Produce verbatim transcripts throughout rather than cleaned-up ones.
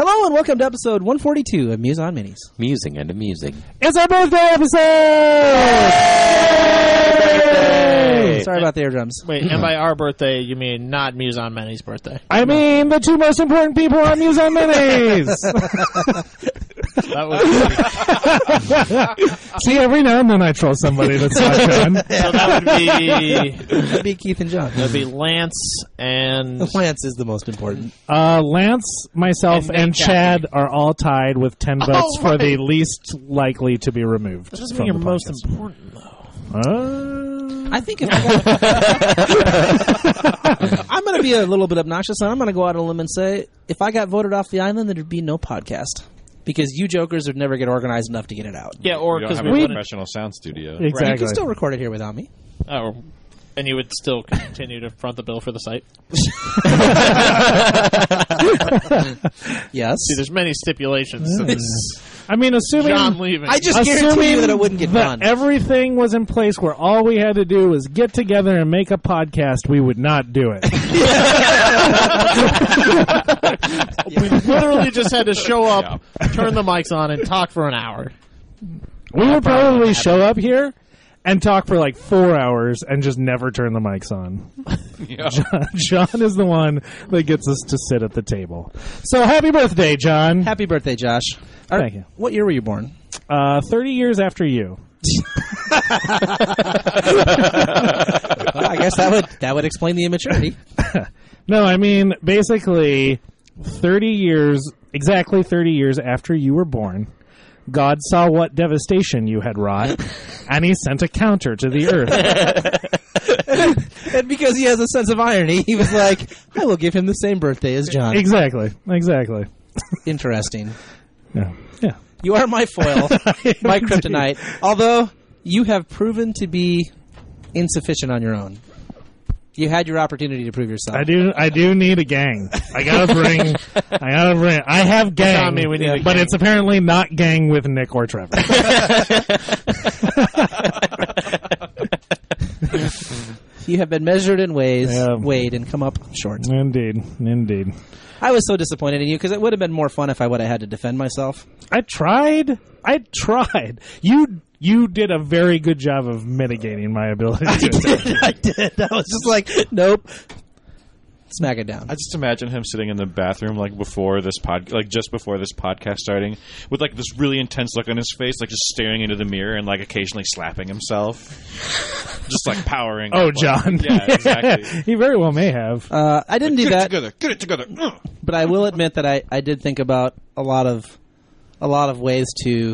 Hello and welcome to episode one forty-two of Muse on Minis. Musing and amusing. It's our birthday episode! Yay! Sorry about the eardrums. Wait, and by our birthday, you mean not Muse on Many's birthday? I mean the two most important people on Muse on Minis! That was See, every now and then I troll somebody that's not John. So that would be That'd be Keith and John. that'd be Lance and Lance is the most important. Uh, Lance, myself, And and, Nate Chad are all tied with ten votes Oh, for right. the least likely to be removed. that doesn't from mean you're the most podcast. important though. Uh, I think if I got, I'm going to be a little bit obnoxious, and I'm going to go out on a limb and say, if I got voted off the island, there'd be no podcast. Because you jokers would never get organized enough to get it out. Yeah, or We don't because have we a wouldn't. professional sound studio. exactly. You can still record it here without me. Oh, and you would still continue to front the bill for the site. Yes. See, there's many stipulations to this. I mean, assuming... John leaving. I just guarantee Assuming you that it wouldn't get that done. everything was in place where all we had to do was get together and make a podcast, we would not do it. We literally just had to show up, turn the mics on, and talk for an hour. We would probably show up here and talk for like four hours and just never turn the mics on. Yeah. John, John is the one that gets us to sit at the table. So happy birthday, John. Happy birthday, Josh. Are- Thank you. What year were you born? Uh, thirty years after you. Well, I guess that would that would explain the immaturity. No, I mean, basically, thirty years, exactly thirty years after you were born, God saw what devastation you had wrought, and he sent a counter to the earth. And because he has a sense of irony, he was like, I will give him the same birthday as John. Exactly, exactly. Interesting. Yeah, yeah. You are my foil, my kryptonite. Although you have proven to be insufficient on your own. You had your opportunity to prove yourself. I do. I do need a gang. I gotta bring. I gotta bring. I have gang, on me, we need a but gang. it's apparently not gang with Nick or Trevor. You have been measured in ways, Yeah. weighed, and come up short. Indeed, indeed. I was so disappointed in you because it would have been more fun if I would have had to defend myself. I tried. I tried. You you did a very good job of mitigating my ability to attack. I did. I was just like, nope. Smack it down. I just imagine him sitting in the bathroom, like before this pod, like just before this podcast starting, with like this really intense look on his face, like just staring into the mirror and like occasionally slapping himself, just like powering. Oh, up, like- John. yeah, exactly. He very well may have. Uh, I didn't do Get it that, together. Get it together. Ugh. but I will admit that I, I did think about a lot of a lot of ways to.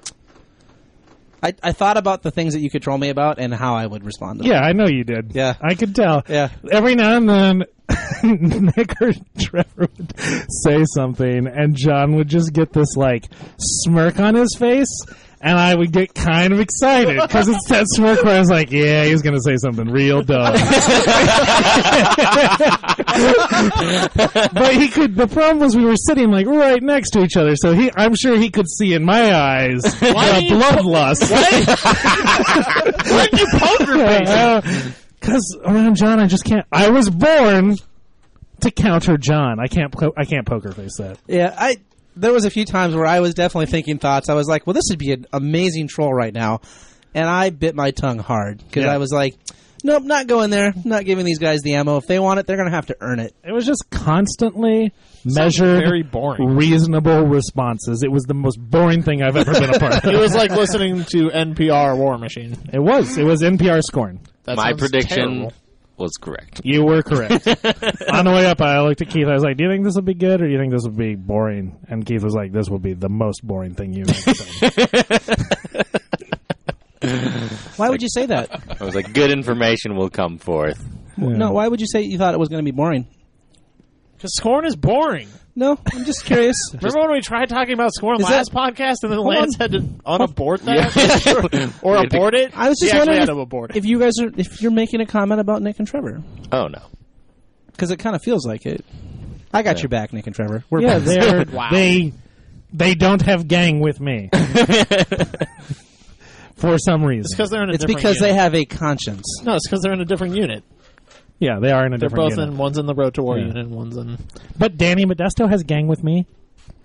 I, I thought about the things that you could troll me about and how I would respond to them. Yeah, I know you did. Yeah. I could tell. Yeah. Every now and then, Nick or Trevor would say something, and John would just get this, like, smirk on his face, and I would get kind of excited, because it's that smirk where I was like, yeah, he's going to say something real dumb. But he could, the problem was we were sitting, like, right next to each other, so he, I'm sure he could see in my eyes the bloodlust. Why did you poker face? Because around John, I just can't. I was born to counter John. I can't. Po- I can't poker face that. Yeah, I there was a few times where I was definitely thinking thoughts. I was like, well, this would be an amazing troll right now. And I bit my tongue hard because Yeah. I was like, nope, not going there. Not giving these guys the ammo. If they want it, they're going to have to earn it. It was just constantly measured, very boring. reasonable responses. It was the most boring thing I've ever been a part It of. was like listening to N P R War Machine. It was. It was N P R scorn. That My sounds prediction terrible. was correct. You were correct. On the way up, I looked at Keith. I was like, do you think this will be good or do you think this will be boring? And Keith was like, this will be the most boring thing you've ever done. Why would you say that? I was like, good information will come forth. Yeah. No, why would you say you thought it was going to be boring? Because Scorn is boring. No, I'm just curious. Remember when we tried talking about Scorn Is last that- podcast and then Hold Lance on. had to unabort that? or We had to- abort it? I was just he actually wondering had if, to abort it. if you guys are if you're making a comment about Nick and Trevor Oh, no. because it kind of feels like it. I got Yeah. your back, Nick and Trevor. We're Yeah, both- they're, Wow. they they don't have gang with me for some reason. It's because they're in a It's different because they unit. have a conscience. No, it's because they're in a different unit. Yeah, they are in a They're different both unit. in, one's in the Road to War Yeah. unit and one's in... But Danny Modesto has gang with me.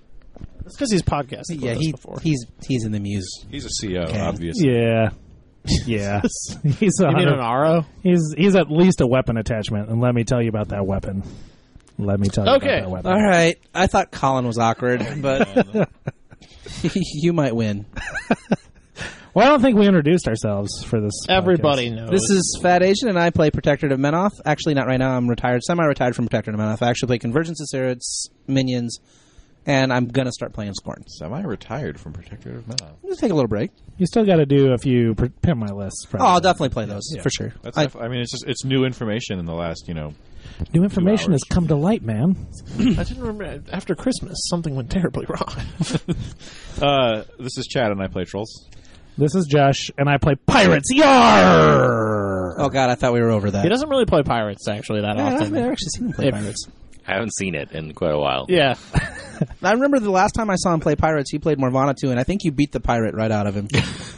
It's because he's podcasted. Yeah, with us he before. he's he's in the Muse. He's a C O, Okay. obviously. Yeah. Yeah. He's a You mean hundred- an R O? He's he's at least a weapon attachment, and let me tell you about that weapon. Let me tell you Okay. about that weapon. All right. I thought Colin was awkward, but you might win. Well, I don't think we introduced ourselves for this. Everybody podcast. knows. This is Fat Asian, and I play Protectorate of Menoth. Actually, not right now. I'm retired, semi-retired from Protectorate of Menoth. I actually play Convergence of Spirits, Minions, and I'm going to start playing Scorn. Semi-retired from Protectorate of Menoth. Let's take a little break. You still got to do a few pr- pimp my lists. Oh, I'll definitely play those, Yeah. for sure. That's I, def- I mean, it's just it's new information in the last, you know. New information hours. has come to light, man. I didn't remember. After Christmas, something went terribly wrong. Uh, this is Chad, and I play Trolls. This is Josh, and I play Pirates. Yar! oh, God, I thought we were over that. He doesn't really play pirates, actually, that Yeah, I've often. never actually seen him play If- Pirates. I haven't seen it in quite a while. Yeah. I remember the last time I saw him play Pirates, he played Morvana too, and I think you beat the pirate right out of him.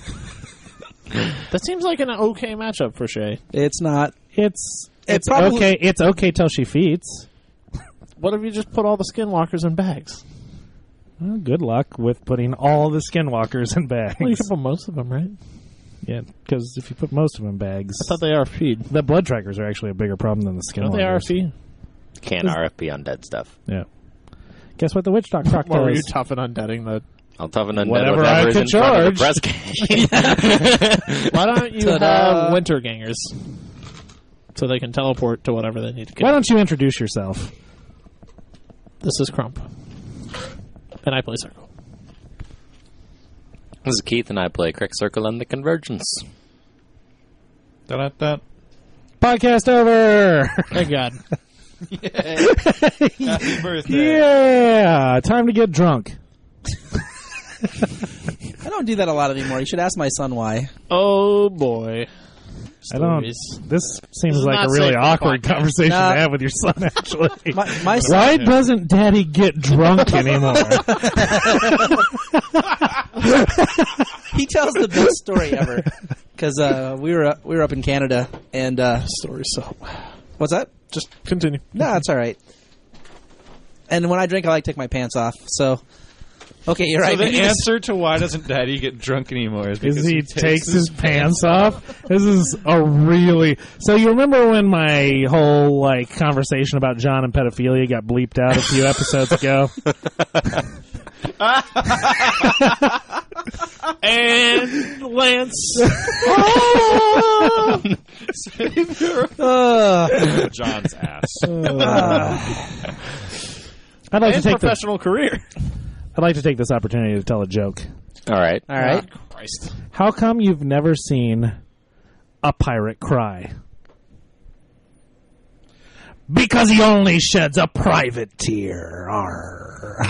That seems like an okay matchup for Shay. It's not. It's It it's probably- okay. It's okay till she feats. What if you just put all the skinwalkers in bags? Well, good luck with putting all the skinwalkers in bags. Well, you can put most of them, right? Yeah, because if you put most of them in bags, I thought they R F P'd. the blood trackers are actually a bigger problem than the Don't they R F skinwalkers. P? Can't R F P on dead stuff. Yeah. Guess what the witch doc talk What were you does? tough and undeading the... I'll toughen undead Whatever whatever I is could in front of the charge. press cage. Why don't you Ta-da. have winter gangers so they can teleport to whatever they need to get? Why don't you introduce yourself? This is Crump. And I play Circle. This is Keith, and I play Crick Circle and the Convergence. Da-da-da. Podcast over. Thank God. Happy birthday. Yeah, time to get drunk. I don't do that a lot anymore. You should ask my son why. Oh, boy. I don't. Stories. This seems This is like not a really safe for the awkward podcast. conversation Nah. to have with your son. Actually, My, my son, why doesn't Daddy get drunk anymore? he tells the best story ever. Because uh, we were we were up in Canada, and uh, Story so... what's that? Just continue. No, it's all right. And when I drink, I like to take my pants off. So, okay, you're So right. the Maybe this- answer to why doesn't Daddy get drunk anymore is because Is he takes his pants off? This is a really. So you remember when my whole like conversation about John and pedophilia got bleeped out a few episodes ago? And Lance. Uh, John's ass. I'd like to And take the, professional career. I'd like to take this opportunity to tell a joke. All right. all right. Oh, Christ. How come you've never seen a pirate cry? Because he only sheds a private tear. Arr.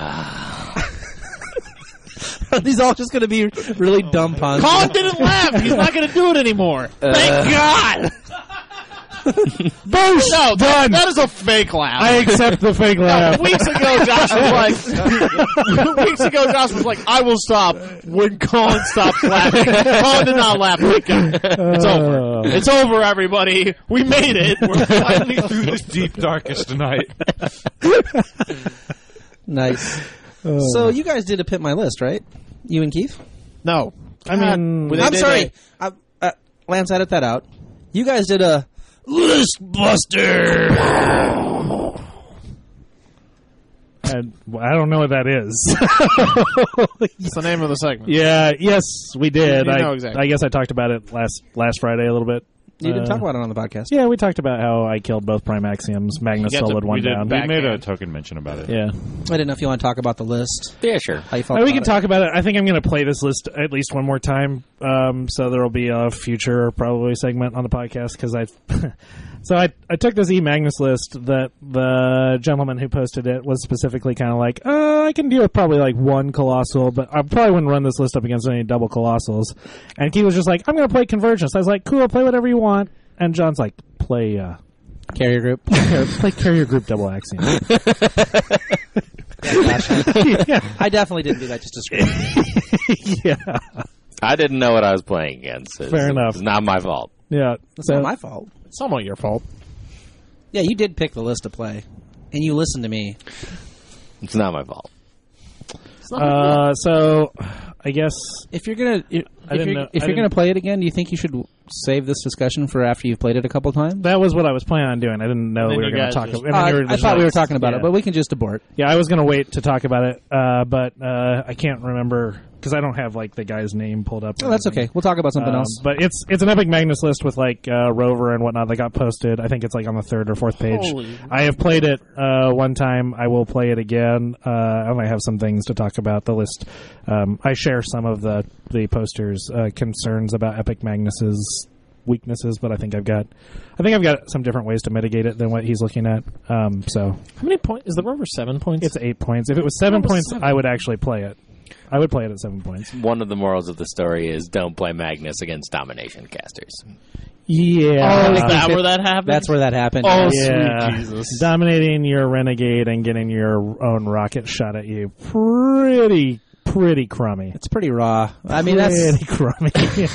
Are these all just going to be really dumb puns? Colin didn't laugh. He's not going to do it anymore. Thank God. Boosh! No, that, Done! that is a fake laugh. I accept the fake laugh. Weeks ago, Josh was like, weeks ago, Josh was like, I will stop when Colin stops laughing. Colin did not laugh. Thank God. It's over. Uh, It's over, everybody. We made it. We're finally Through this deep darkest tonight. Nice. So you guys did a Pimp My List, right? You and Keith? No. I mean, Well, they I'm did sorry. a- I, uh, Lance, edit that out. You guys did a List Buster. I, I don't know what that is. It's the name of the segment. Yeah, yes, we did. You I, know exactly. I guess I talked about it last last Friday a little bit. You didn't Uh, talk about it on the podcast. Yeah, we talked about how I killed both Prime Axioms. Magnus You got to- soloed one We, did, down. we made a Backhand. token mention about it. Yeah. I didn't know if you want to talk about the list. Yeah, sure. How you felt Uh, we about can it. talk about it. I think I'm going to play this list at least one more time. Um, so there will be a future probably segment on the podcast because I. So I I took this E Magnus list that the gentleman who posted it was specifically kind of like, uh, I can deal with probably like one colossal, but I probably wouldn't run this list up against any double colossals. And he was just like, I'm going to play Convergence. I was like, cool, play whatever you want. And John's like, play uh, Carrier group. play Carrier Group Double Axiom. yeah. I definitely didn't do that just to screw. yeah. I didn't know what I was playing against. It's, Fair enough. It's not my fault. Yeah. That's So- not my fault. It's somewhat your fault. Yeah, you did pick the list to play, and you listened to me. It's not my fault. Uh, so I guess If you're gonna if, I if didn't you're, know- if I you're gonna didn't- play it again, do you think you should save this discussion for after you've played it a couple times? that was what I was planning on doing. I didn't know then we were you going guys to talk just- about. Uh, I, mean, I, we were I just thought we were like- talking about yeah. it, but we can just abort. Yeah, I was going to wait to talk about it, uh, but uh, I can't remember because I don't have like the guy's name pulled up. or Oh, that's anything. okay. We'll talk about something Um, else. But it's it's an Epic Magnus list with like uh, Rover and whatnot that got posted. I think it's like on the third or fourth page. Holy I have played it uh, one time. I will play it again. Uh, I might have some things to talk about. The list. Um, I share some of the the posters' uh, concerns about Epic Magnus's weaknesses, but I think I've got I think I've got some different ways to mitigate it than what he's looking at. Um, so How many points? Is the Rover seven points? it's eight points. If it was seven Rover's points, seven. I would actually play it. I would play it at seven points. One of the morals of the story is don't play Magnus against domination casters. Yeah. Oh, is Uh, that where that happened? That's where that happened. Oh, Yeah. sweet Jesus. Dominating your renegade and getting your own rocket shot at you. Pretty, pretty crummy. It's pretty raw. I mean, that's. pretty crummy.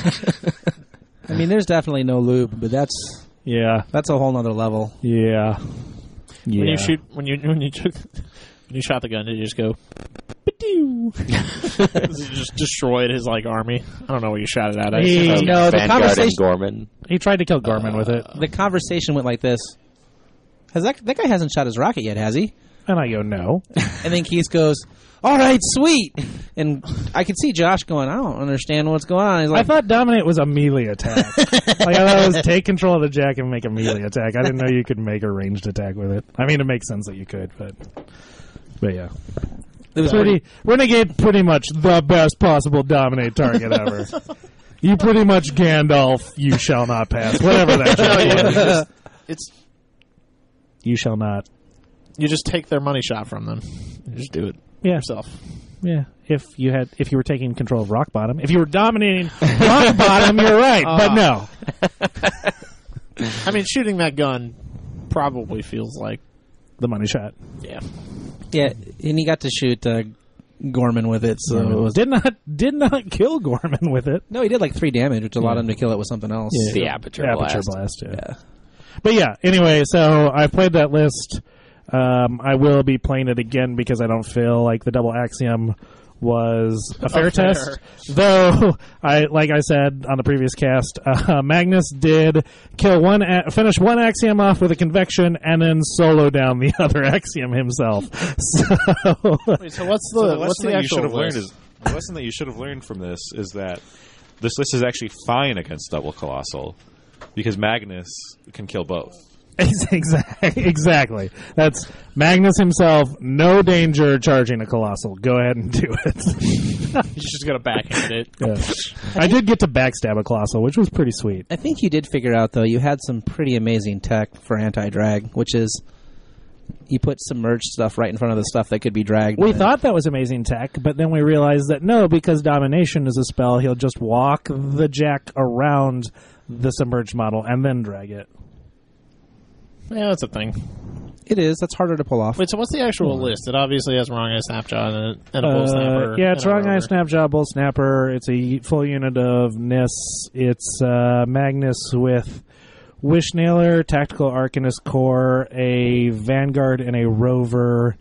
I mean, there's definitely no lube, but that's yeah, that's a whole nother level. yeah, yeah. When you shoot, when you when you took, when you shot the gun, did you just go? "Ba-doo." You just destroyed his like army. I don't know what you shot it at. I Hey, suppose. no, the Vanguard and conversation- Gorman. He tried to kill Gorman with it, The conversation went like this: Has that that guy hasn't shot his rocket yet, has he? and I go, no. And then Keith goes, "All right, sweet." And I could see Josh going, "I don't understand what's going on." He's I like, thought dominate was a melee attack. Like I thought it was take control of the jack and make a melee attack. I didn't know you could make a ranged attack with it. I mean, it makes sense that you could, but but yeah. "It was Pretty Renegade, pretty much the best possible dominate target ever. You pretty much Gandalf. You shall not pass. Whatever that joke was. It's You shall not. you just take their money shot from them. You just do it Yeah, yourself. yeah. If you had, if you were taking control of Rock Bottom, if you were dominating Rock Bottom, you're right. But no, I mean, shooting that gun probably feels like the money shot. yeah. Yeah, and he got to shoot uh, Gorman with it, so it was. did not did not kill Gorman with it. No, he did like three damage, which allowed him to kill it with something else. Yeah. The aperture, Aperture blast. blast. Yeah. Yeah. But yeah, anyway, so I played that list. Um, I will be playing it again because I don't feel like the double axiom was a fair fair. test. Though, I like I said on the previous cast, uh, Magnus did kill one, a- finish one axiom off with a convection, and then solo down the other axiom himself. So, Wait, so what's So the, the what's lesson the that you should actual have learned list? is the lesson that you should have learned from this is that this list is actually fine against double colossal because Magnus can kill both. exactly, exactly. That's Magnus himself. No danger charging a colossal. Go ahead and do it. You just got to backhand it. Yeah. I did get to backstab a colossal, which was pretty sweet. I think you did figure out, though, you had some pretty amazing tech for anti-drag, which is you put submerged stuff right in front of the stuff that could be dragged. We by- thought that was amazing tech, but then we realized that no, because domination is a spell, he'll just walk the jack around the submerged model and then drag it. Yeah, that's a thing. It is. That's harder to pull off. Wait, so what's the actual list? It obviously has Wrong Eye Snapjaw and a, and a Bull Uh, Snapper. yeah, it's and a Wrong Eye Rover. Snapjaw, Bull Snapper. It's a full unit of N I S. It's uh, Magnus with Wishnailer, Tactical Arcanist Core, a Vanguard, and a Rover,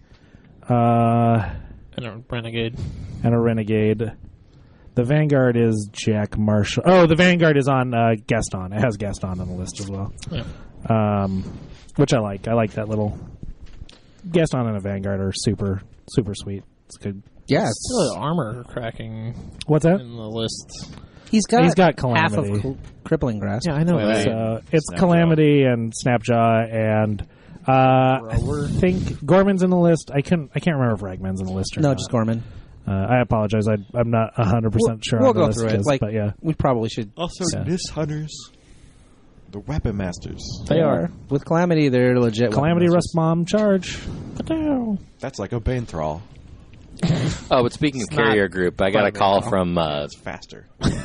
uh, And a Renegade. and a Renegade. The Vanguard is Jack Marshall. Oh, the Vanguard is on uh, Gaston. It has Gaston on the list as well. Yeah. Um, which I like. I like that little Gaston and a Vanguard are super, super sweet. It's good. yeah, Still it's, the armor cracking What's that? in the list. he's got He's got half of Calamity. cl- crippling grasp. Yeah, I know. Wait, that. wait. So it's Snapjaw. Calamity and Snapjaw and uh, I think Gorman's in the list. I couldn't. I can't remember if Ragman's in the list or No, not. just Gorman. Uh, I apologize. I, I'm not one hundred percent sure We'll on the go list through it. is, Like, but yeah. we probably should. Also, Yeah. Nis Hunters, the Weapon Masters. They are with Calamity. They're legit. Calamity weapon Rust Bomb charge. That's like a Bane Thrall. Oh, but speaking of It's carrier not group, I got a quite a call big from uh, It's faster.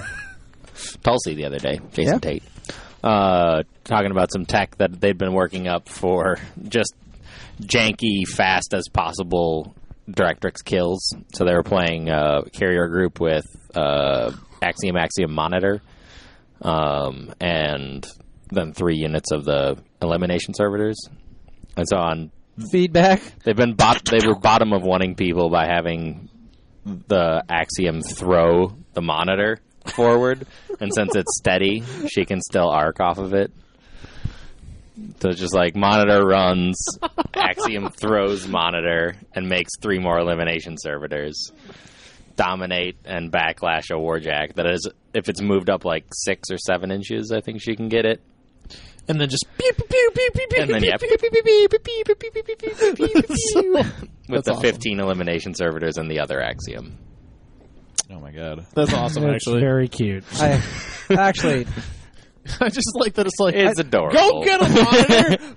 Tulsi the other day, Jason Yeah. Tate, uh, talking about some tech that they've been working up for just janky, fast as possible Directrix kills. So they were playing uh, carrier group with uh, Axiom Axiom Monitor, um, and then three units of the elimination servitors. And so on, Feedback. they've been bot- they were bottom of wanting people by having the Axiom throw the monitor forward, and since it's steady, she can still arc off of it. So it's just like monitor runs, Axiom throws monitor, and makes three more elimination servitors. Dominate and backlash a Warjack. That is, if it's moved up like six or seven inches, I think she can get it. And then just pew, pew, pew, pew, pew, pew, And then, pew, yeah, pew, pew, pew, pew, pew, pew, pew, pew, pew, pew, pew, pew. With That's the awesome. fifteen elimination servitors and the other Axiom. Oh my god. That's awesome, It's actually. very cute. I actually, I just like that it's like, It's I- adorable. Go get a monitor!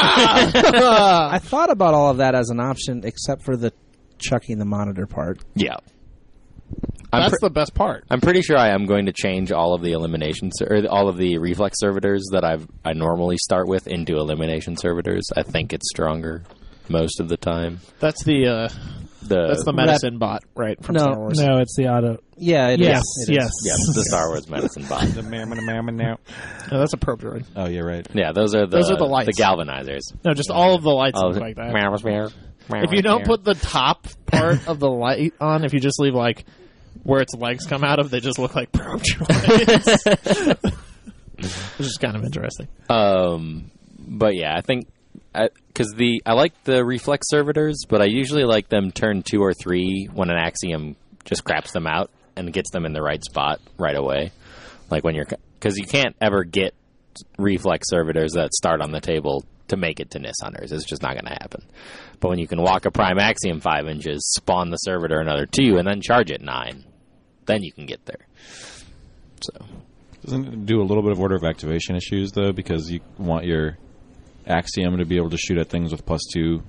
ah! I thought about all of that as an option, except for the chucking the monitor part. Yeah. I'm, That's pre- the best part. I'm pretty sure I am going to change all of the elimination ser- or all of the reflex servitors that I've I normally start with into elimination servitors. I think it's stronger most of the time. That's the uh, The that's the medicine bot, right? From No, Star Wars. No, it's the auto. Yeah, it is. Yes, It is. yes. yeah, the Star Wars medicine bot. The mamma mamma now. No, that's a probe droid. Oh, you're right. Yeah, those are the Those are the lights. the galvanizers. No, just all of the lights Oh, look like that. If If you don't put the top part of the light on, if you just leave like where its legs come out of, they just look like probe droids. Which is kind of interesting. Um, but yeah, I think because the I like the reflex servitors, but I usually like them turn two or three when an Axiom just craps them out and gets them in the right spot right away. Like when you're because you can't ever get reflex servitors that start on the table to make it to Nis Hunters. It's just not going to happen. But when you can walk a prime Axiom five inches, spawn the servitor another two, and then charge it nine, then you can get there. So. Doesn't it do a little bit of order of activation issues, though, because you want your Axiom to be able to shoot at things with plus two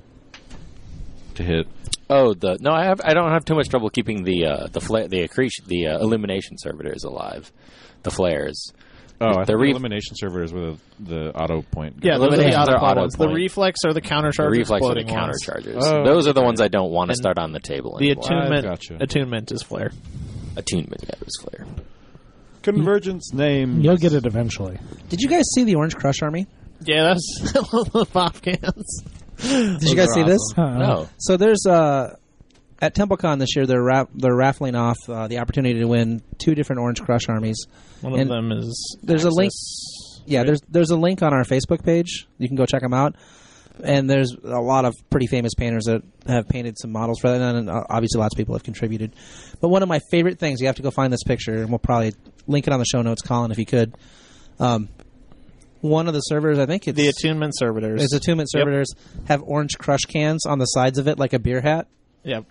to hit? Oh, the no, I have I don't have too much trouble keeping the uh, the fla- the accretion the uh, elimination servitors alive, the flares. Oh, I The think the ref- elimination servitors with the auto point. Yeah, Those those are are the the other auto auto ones. The point. reflex are the counter The charge reflex are the exploding counter ones. charges. Oh, Those are the ones okay. I don't want to And start on the table The anymore. attunement Gotcha. attunement is flare. Attunement, yeah, it was flare. Convergence name. You'll get it eventually. Did you guys see the Orange Crush Army? Yeah, that's the pop cans. Did you guys see this? Uh-uh. No. So there's uh, at TempleCon this year they're ra- they're raffling off uh, the opportunity to win two different Orange Crush armies. One of And them is there's a link- Axis, Yeah, right? there's there's a link on our Facebook page. You can go check them out. And there's a lot of pretty famous painters that have painted some models for that, and uh, obviously lots of people have contributed. But one of my favorite things, you have to go find this picture, and we'll probably link it on the show notes, Colin, if you could. Um, one of the servers, I think it's the attunement servitors. It's attunement Yep. servitors have orange crush cans on the sides of it like a beer hat. Yep.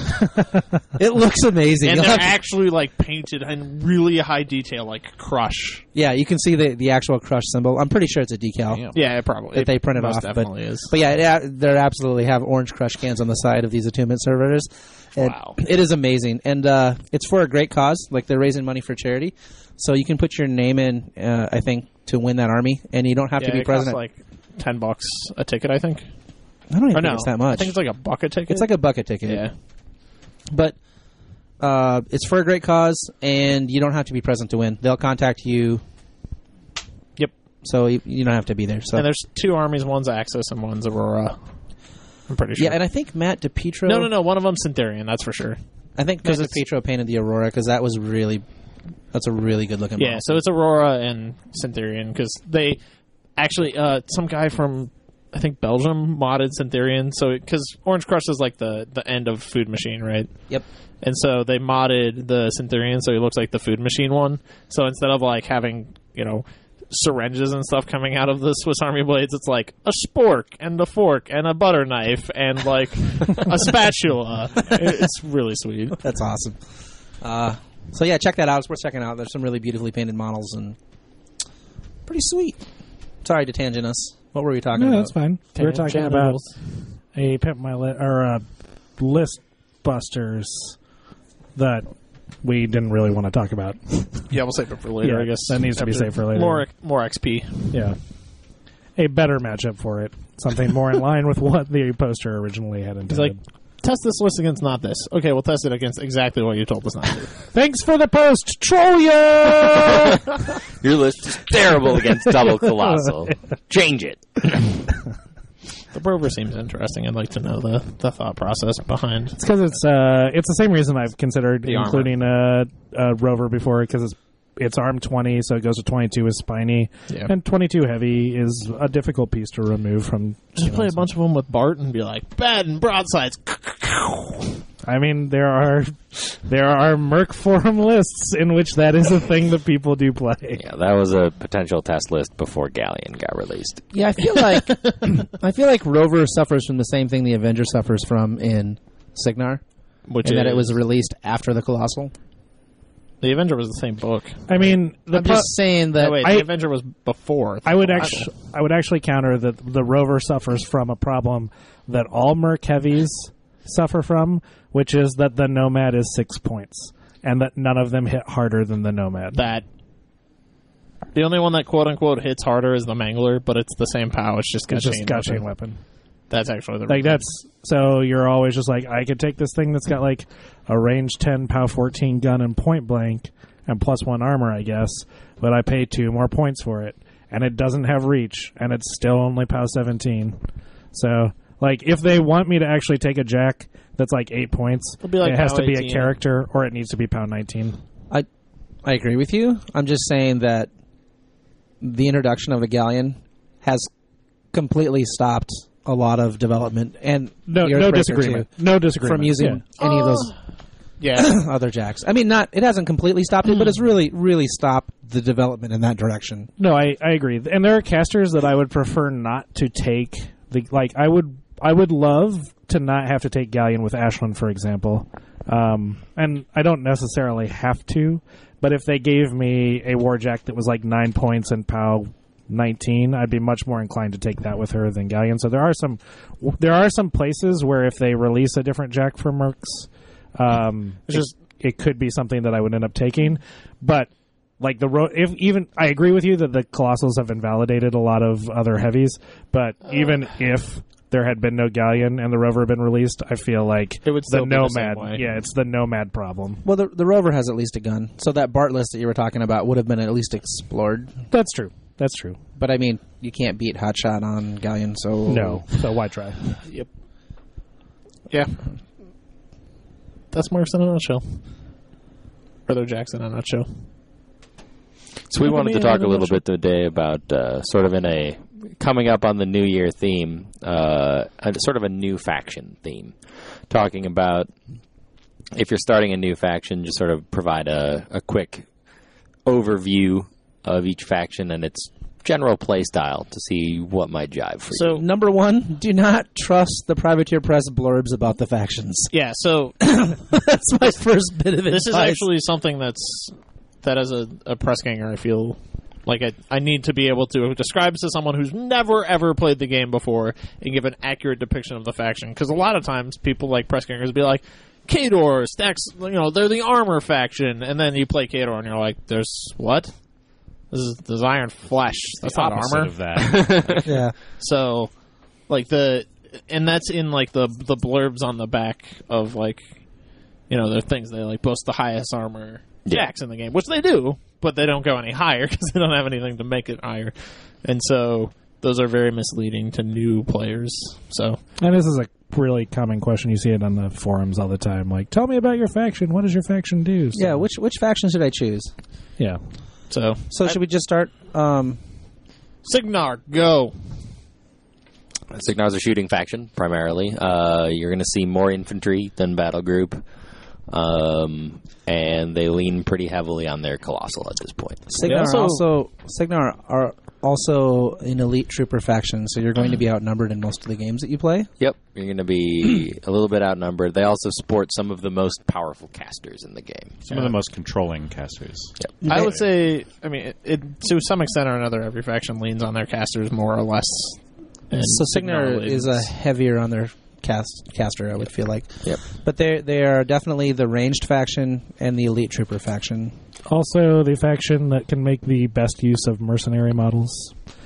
It looks amazing. And You'll they're have to- actually like painted in really high detail, like crush. yeah, you can see the, the actual crush symbol. I'm pretty sure it's a decal. Damn. Yeah, it probably That they it printed most off, but- definitely is. But yeah, yeah, they absolutely have orange crush cans on the side of these attunement servitors. And Wow. it is amazing, and uh, it's for a great cause. Like they're raising money for charity, so you can put your name in. Uh, I think to win that army, and you don't have yeah, to be it costs president. like ten bucks a ticket, I think. I don't even Or think no, it's that much. I think it's like a bucket ticket. It's like a bucket ticket. yeah. But uh, it's for a great cause, and you don't have to be present to win. They'll contact you. Yep. So you, you don't have to be there. So And there's two armies. One's Axis and one's Aurora. I'm pretty sure. yeah, and I think Matt DePietro. no, no, no. One of them's Centurion. That's for sure. I think Matt 'Cause it's- DePietro painted the Aurora because that was really, that's a really good looking. Yeah, model. so it's Aurora and Centurion because they actually uh, some guy from I think Belgium modded Centurion. So because Orange Crush is like the the end of Food Machine, right? Yep. And so they modded the Centurion so he looks like the Food Machine one. So instead of like having you know syringes and stuff coming out of the Swiss Army blades, it's like a spork and a fork and a butter knife and like a spatula. It's really sweet. That's awesome. Uh, so yeah, check that out. It's worth checking out. There's some really beautifully painted models and pretty sweet. Sorry to tangent us. What were we talking No, about? that's fine. We were talking about a pimp my li- or a list busters that we didn't really want to talk about. Yeah, we'll save it for later. Yeah, I guess that needs to be After saved for later. More more X P. Yeah, a better matchup for it. Something more in line with what the poster originally had intended. He's like, test this list against not this. Okay, we'll test it against exactly what you told us not to. thanks for the post, troll ya! Your list is terrible against double colossal. Change it. The Rover seems interesting. I'd like to know the, the thought process behind. It's because it's uh, it's the same reason I've considered The including a, a Rover before, because it's it's arm twenty, so it goes to twenty-two with spiny, Yeah. and twenty-two heavy is a difficult piece to remove from. Just play a bunch of them with Bart and be like, bad and broadsides. I mean, there are there are Merc forum lists in which that is a thing that people do play. Yeah, that was a potential test list before Galleon got released. Yeah, I feel like I feel like Rover suffers from the same thing the Avenger suffers from in Signar, Which in is, that it was released after the Colossal. The Avenger was the same book. I mean, the I'm pro- just saying that Oh, wait, I- the Avenger was before. I would Oh, actually I would actually counter that the Rover suffers from a problem that all Merc heavies suffer from, which is that the Nomad is six points, and that none of them hit harder than the Nomad. that the only one that quote unquote hits harder is the Mangler, but it's the same pow. It's just got It's just chain got weapon. chain weapon. That's actually the Like reason. that's so you're always just like, I could take this thing that's got like a range ten, pow fourteen gun and point blank and plus one armor, I guess, but I pay two more points for it, and it doesn't have reach, and it's still only pow seventeen. So, like, if they want me to actually take a jack that's like eight points, It'll be like it has POW to be a eighteen. character, or it needs to be pow nineteen. I I agree with you. I'm just saying that the introduction of the Galleon has completely stopped a lot of development and No, the no Earthbreaker, disagreement. too, No disagreement from using Yeah. any of those yeah. other jacks. I mean, not it hasn't completely stopped it, but it's really really stopped the development in that direction. No, I, I agree. And there are casters that I would prefer not to take. The like I would I would love to not have to take Galleon with Ashland, for example. Um, and I don't necessarily have to, but if they gave me a Warjack that was like nine points and POW nineteen, I'd be much more inclined to take that with her than Galleon. So there are some there are some places where if they release a different Jack for Mercs, um, It's just- it, it could be something that I would end up taking. But like the ro- if even I agree with you that the Colossals have invalidated a lot of other heavies, but even if there had been no Galleon and the Rover had been released, I feel like It would still the be the same Nomad. way. Yeah, it's the Nomad problem. Well, the the Rover has at least a gun, so that Bart list that you were talking about would have been at least explored. That's true. That's true. But I mean, you can't beat Hotshot on Galleon, so No, so why try? Yep. Yeah. That's Marks in a nutshell. Or their Jacks in a nutshell. So we Look at wanted me to in talk a a little nutshell. bit today about uh, sort of in a coming up on the New Year theme, uh, a, sort of a new faction theme. Talking about if you're starting a new faction, just sort of provide a, a quick overview of each faction and its general play style to see what might jive for you. So, Number one, do not trust the Privateer Press blurbs about the factions. yeah, so That's my first bit of it. this is actually something that's that as a, a press ganger I feel like I, I need to be able to describe to someone who's never ever played the game before and give an accurate depiction of the faction, because a lot of times people like press gangers be like, Khador stacks, you know, they're the armor faction, and then you play Khador and you're like, there's what? This is this Iron Flesh. That's not Opposite armor. of that. yeah. So, like the, and that's in like the the blurbs on the back of like, you know, the things they like boast the highest armor Yeah. jacks in the game, which they do, but they don't go any higher because they don't have anything to make it higher, and so those are very misleading to new players. So, And this is a really common question. You see it on the forums all the time. Like, tell me about your faction. What does your faction do? So, Yeah, which which faction should I choose? yeah. so So should we just start? Um, Signar, go. Signar's a shooting faction, primarily. Uh, you're going to see more infantry than battle group. Um, and they lean pretty heavily on their Colossal at this point. Signar also- also, Signar are also an elite trooper faction, so you're going to be outnumbered in most of the games that you play. Yep, you're going to be a little bit outnumbered. They also sport some of the most powerful casters in the game. Some of the most controlling casters. Yep. I would say, I mean, it, it, to some extent or another, every faction leans on their casters more or less. And So Signar leans- is a heavier on their cast caster, I would feel like. Yep. But they they are definitely the ranged faction and the elite trooper faction. Also, the faction that can make the best use of mercenary models.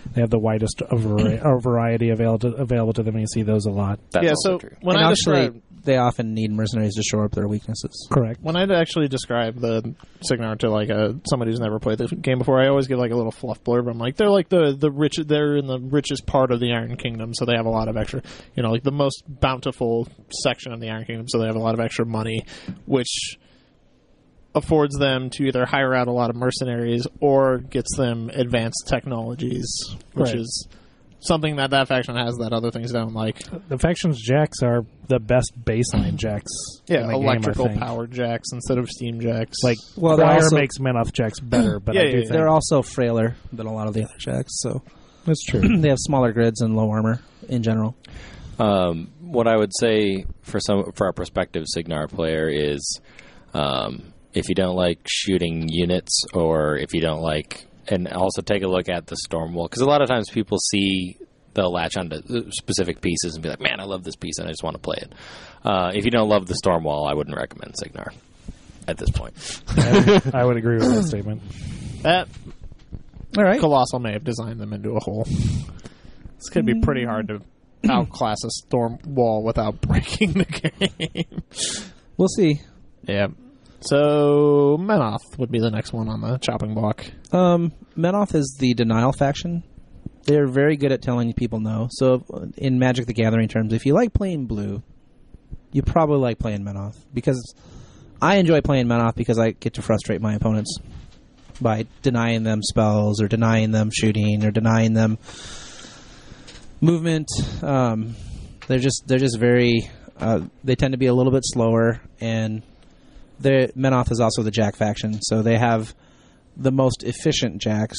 they have the widest vari- uh, variety available to, available to them. And you see those a lot. That's yeah, also so true. when and I actually, describe they often need mercenaries to shore up their weaknesses. Correct. when I actually describe the Signar to like a somebody who's never played the game before, I always give like a little fluff blurb. I'm like, they're like the the rich, they're in the richest part of the Iron Kingdom, so they have a lot of extra, you know, like the most bountiful section of the Iron Kingdom, so they have a lot of extra money, which affords them to either hire out a lot of mercenaries or gets them advanced technologies, which Right. is something that that faction has that other things don't like. The faction's jacks are the best baseline jacks. in Yeah, the electrical game, I think. powered jacks insteid of steam jacks. Like, Well, they're Choir also- makes Menoth jacks better, but Yeah, I yeah, do yeah. think They're also frailer than a lot of the other jacks, so that's true. they have smaller grids and low armor in general. Um, what I would say for some for our prospective Signar player is, um, if you don't like shooting units, or if you don't like, and also take a look at the Stormwall, because a lot of times people see they'll latch onto specific pieces and be like, "Man, I love this piece, and I just want to play it." Uh, if you don't love the Stormwall, I wouldn't recommend Signar at this point. I would agree with that statement. that All right. Colossal may have designed them into a hole. It's going to be pretty hard to outclass a storm wall without breaking the game. We'll see. Yeah. So Menoth would be the next one on the chopping block. Um, Menoth is the denial faction. They're very good at telling people no. So in Magic the Gathering terms, if you like playing blue, you probably like playing Menoth. Because I enjoy playing Menoth because I get to frustrate my opponents by denying them spells or denying them shooting or denying them movement. Um, they're just they're just very uh, they tend to be a little bit slower, and the Menoth is also the Jack faction, so they have the most efficient jacks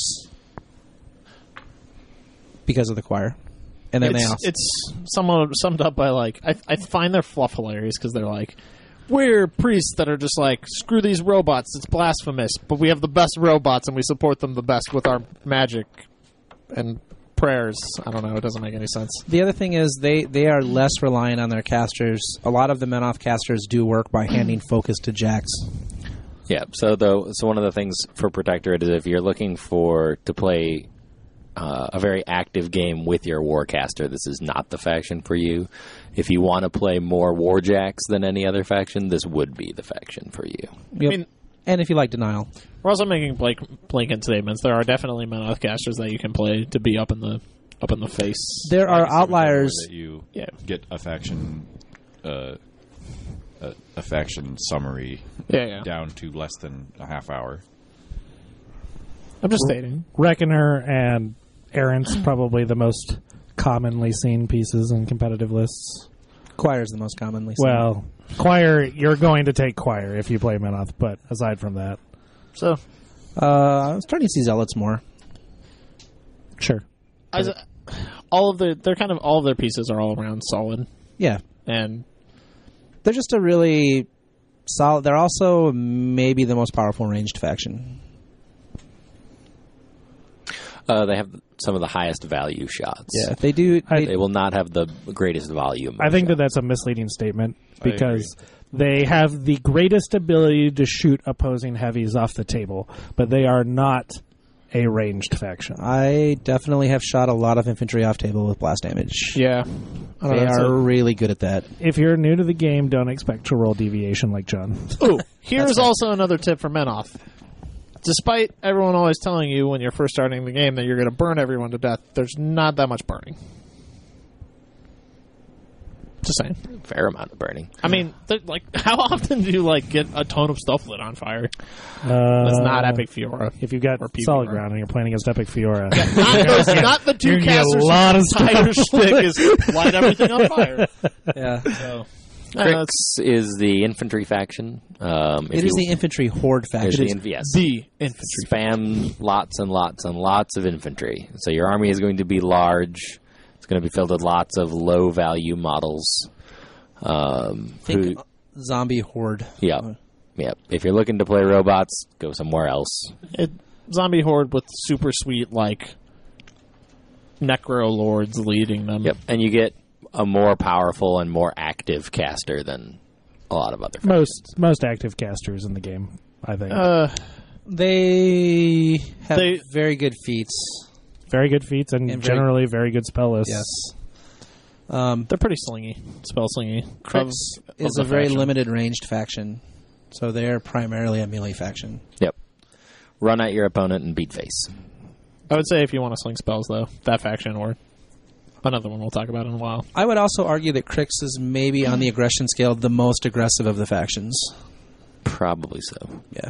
because of the choir. And then it's, they also it's somewhat summed up by like I, I find their fluff hilarious because they're like, we're priests that are just like, screw these robots, it's blasphemous, but we have the best robots and we support them the best with our magic and prayers. I don't know, it doesn't make any sense. The other thing is they, they are less reliant on their casters. A lot of the Menoth casters do work by handing focus to jacks. Yeah. So though, so one of the things for Protectorate is if you're looking for to play uh, a very active game with your Warcaster, this is not the faction for you. If you want to play more Warjacks than any other faction, this would be the faction for you. Yep. I mean, and if you like denial. we're also making blank, blanket statements. There are definitely Menoth casters that you can play to be up in the up in the face. There are Like I said, outliers. that you Yeah. get a faction, uh, a, a faction summary Yeah, yeah. down to less than a half hour. I'm just stating. Reckoner and Errant's probably the most commonly seen pieces in competitive lists. Choir is the most commonly seen. Well, Choir, you're going to take Choir if you play Menoth, but aside from that, So, uh, I was starting to see Zealots more. sure. I was, all of their, they're kind of all of their pieces are all around solid, Yeah. and They're just a really solid. They're also maybe the most powerful ranged faction. Uh, they have some of the highest value shots. Yeah, they do. I- They, They will not have the greatest volume. I of think that shots. that's a misleading statement I because they have the greatest ability to shoot opposing heavies off the table, but they are not a ranged faction. I definitely have shot a lot of infantry off table with blast damage. yeah, I don't They know, are so- really good at that. If you're new to the game, don't expect to roll deviation like John. Ooh, here's also another tip for Menoth. Despite everyone always telling you when you're first starting the game that you're going to burn everyone to death, there's not that much burning. Just saying. fair amount of burning. I mean, th- like, how often do you like get a ton of stuff lit on fire? Uh, That's not Epic Fiora. If you've got Or P V solid R. ground and you're playing against Epic Fiora, Not, those, not the two You're gonna get a casters. lot of whose entire shtick is light everything on fire. Yeah, So, uh, Crix is the infantry faction. Um, if it is you- the infantry horde there's faction. the, yes. the infantry. Spam lots and lots and lots of infantry. So your army is going to be large. It's going to be filled with lots of low value models. Um, who, Think zombie horde. yeah, yeah. If you're looking to play robots, go somewhere else. It, zombie horde with super sweet, like, necro lords leading them. Yep, and you get a more powerful and more active caster than a lot of other. most most active casters in the game, I think. Uh, They have They- very good feats. very good feats and, And very- generally very good spell lists. Yes. Um, They're pretty slingy, spell slingy. Crix Of- is of a the very faction. limited ranged faction, so they're primarily a melee faction. Yep. Run at your opponent and beat face. I would say if you want to sling spells, though, that faction or another one we'll talk about in a while. I would also argue that Crix is maybe on the aggression scale the most aggressive of the factions. Probably so. Yeah.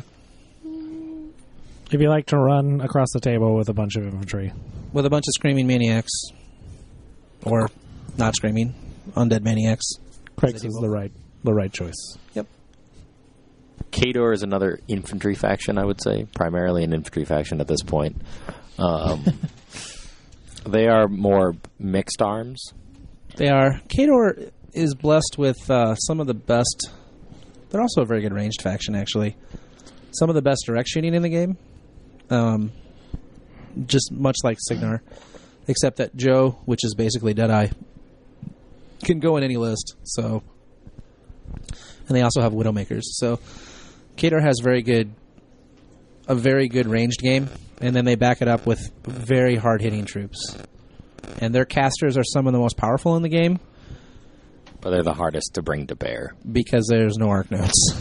If you like to run across the table with a bunch of infantry. With a bunch of screaming maniacs. Or not screaming. Undead maniacs. Crix is the right the right choice. Yep. Khador is another infantry faction, I would say. Primarily an infantry faction at this point. Um, they are more mixed arms. They are. Khador is blessed with uh, some of the best... They're also a very good ranged faction, actually. Some of the best direct shooting in the game. Um, just much like Signar. Except that Joe, which is basically Deadeye, can go in any list. So, and they also have Widowmakers. So, Khador has very good, a very good ranged game, and then they back it up with very hard hitting troops. And their casters are some of the most powerful in the game But they're the hardest to bring to bear. because there's no arc notes.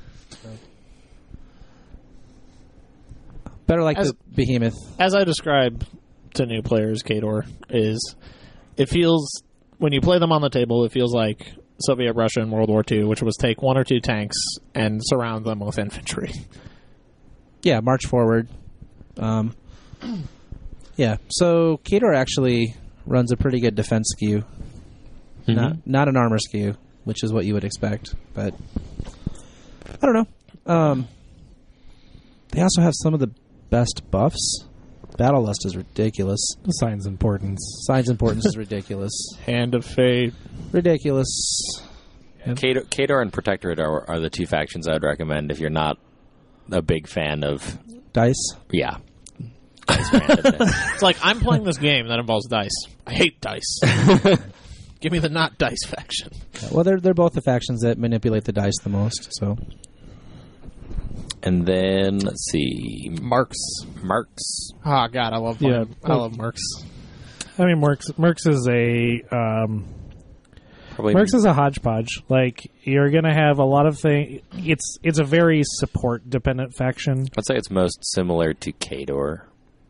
Better like As- the Behemoth. As I describe to new players, Khador is it feels when you play them on the table, it feels like Soviet Russia in World War Two, which was take one or two tanks and surround them with infantry. Yeah, march forward. Um, yeah, so Khador actually runs a pretty good defense skew. Not not an armor skew, which is what you would expect, but I don't know. Um, they also have some of the best buffs. Battle Lust is ridiculous. The sign's importance. Signs Importance is ridiculous. Hand of Fate. Ridiculous. Khador, Khador and Protectorate are, are the two factions I would recommend if you're not a big fan of, Dice. yeah, dice randomness. It's like I'm playing this game that involves dice. I hate dice. Give me the not dice faction. Well, they're they're both the factions that manipulate the dice the most. So And then, let's see, Marks. Marks. Oh God, I love Yeah. I love Marks. I mean, Mercs, Mercs is a um, Probably Mercs is a hodgepodge. Like you're gonna have a lot of things. It's it's a very support dependent faction. I'd say it's most similar to Khador.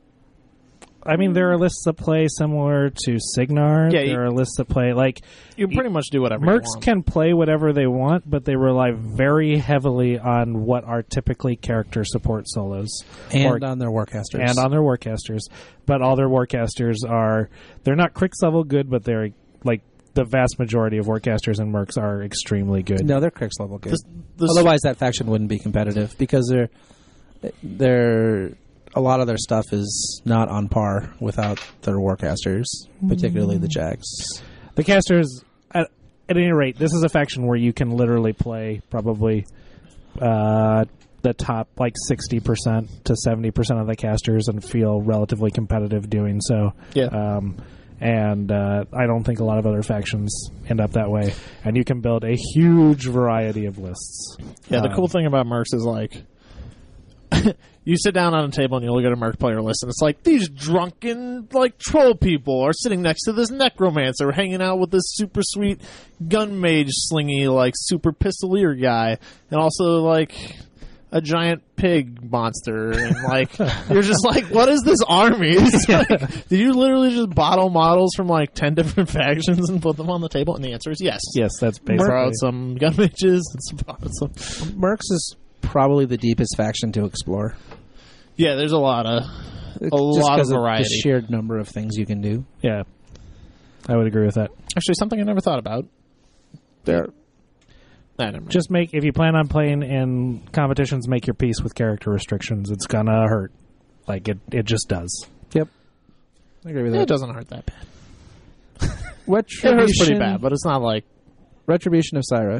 I mean, there are lists that play similar to Signar. Yeah, you- there are lists that play like You pretty much do whatever you Mercs want. can play whatever they want, but they rely very heavily on what are typically character support solos and Or- on their warcasters and on their warcasters. But all their warcasters are they're not Crix level good, but they're like the vast majority of warcasters and Mercs are extremely good. no, they're Crix level good. This- this- Otherwise, that faction wouldn't be competitive because they're they're a lot of their stuff is not on par without their warcasters, particularly the Jags. The casters, at, at any rate, this is a faction where you can literally play probably uh, the top like sixty percent to seventy percent of the casters and feel relatively competitive doing so. Yeah. Um, and uh, I don't think a lot of other factions end up that way. And you can build a huge variety of lists. Yeah, the Um, cool thing about Mercs is like you sit down on a table and you look at a Merc player list, and it's like these drunken like troll people are sitting next to this necromancer, hanging out with this super sweet gun mage slingy like super pistolier guy, and also like a giant pig monster, and like you're just like, what is this army? It's like, did you literally just bottle models from like ten different factions and put them on the table? And the answer is yes. Yes, that's Throw basically. out some gun mages and some, some Mercs is probably the deepest faction to explore. yeah. There's a lot of Just lot of 'cause variety. the sheer number of things you can do. Yeah, I would agree with that. Actually, something I never thought about. There, Nah, never mind. Just make if you plan on playing in competitions, make your peace with character restrictions. It's gonna hurt, like it. It just does. yep, I agree with Yeah, that. it doesn't hurt that bad. Retribution, It hurts pretty bad, but it's not like Retribution of Syra.